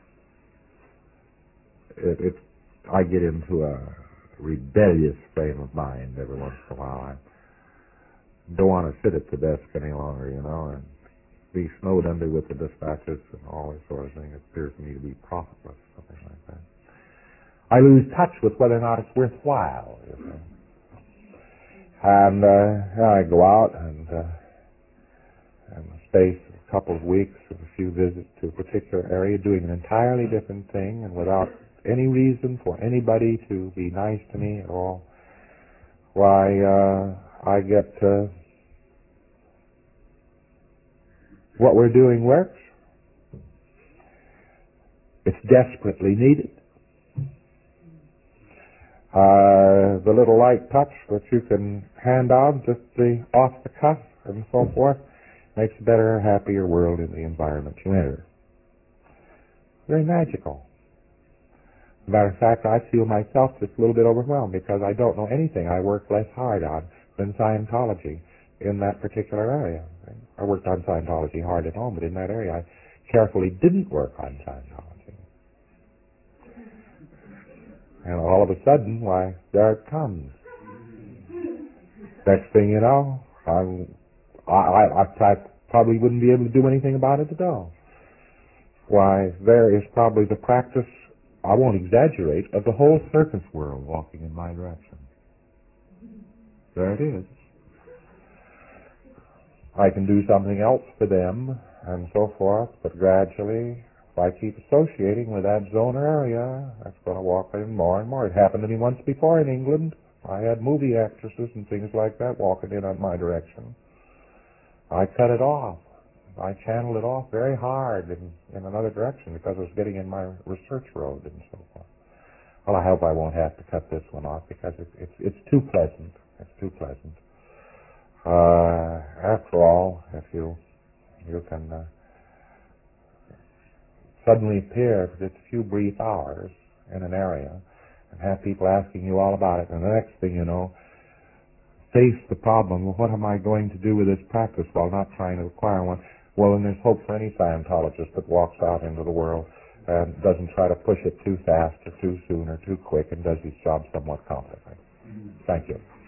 It, it, I get into a rebellious frame of mind every once in a while. I don't want to sit at the desk any longer, you know, and be snowed under with the dispatches and all this sort of thing. It appears to me to be profitless, something like that. I lose touch with whether or not it's worthwhile, you know. And uh, I go out and, uh, in the space of a couple of weeks, with a few visits to a particular area, doing an entirely different thing, and without any reason for anybody to be nice to me at all, why, uh, I get, uh, what we're doing works. It's desperately needed. Uh, the little light touch that you can hand out, just the off the cuff and so forth, makes a better, happier world in the environment you enter. Very magical. As a matter of fact, I feel myself just a little bit overwhelmed because I don't know anything I work less hard on than Scientology in that particular area. I worked on Scientology hard at home, but in that area I carefully didn't work on Scientology. And all of a sudden, why, there it comes. Next thing you know, I'm, I, I, I probably wouldn't be able to do anything about it at all. Why, there is probably the practice, I won't exaggerate, of the whole circus world walking in my direction. There it is. I can do something else for them and so forth, but gradually, if I keep associating with that zone or area, that's going to walk in more and more. It happened to me once before in England. I had movie actresses and things like that walking in on my direction. I cut it off. I channeled it off very hard in, in another direction because I was getting in my research road and so forth. Well, I hope I won't have to cut this one off because it, it's it's too pleasant. It's too pleasant. Uh, after all, if you you can uh, suddenly appear for just a few brief hours in an area and have people asking you all about it, and the next thing you know, face the problem, well, what am I going to do with this practice while not trying to acquire one? Well, and there's hope for any Scientologist that walks out into the world and doesn't try to push it too fast or too soon or too quick and does his job somewhat competently. Thank you.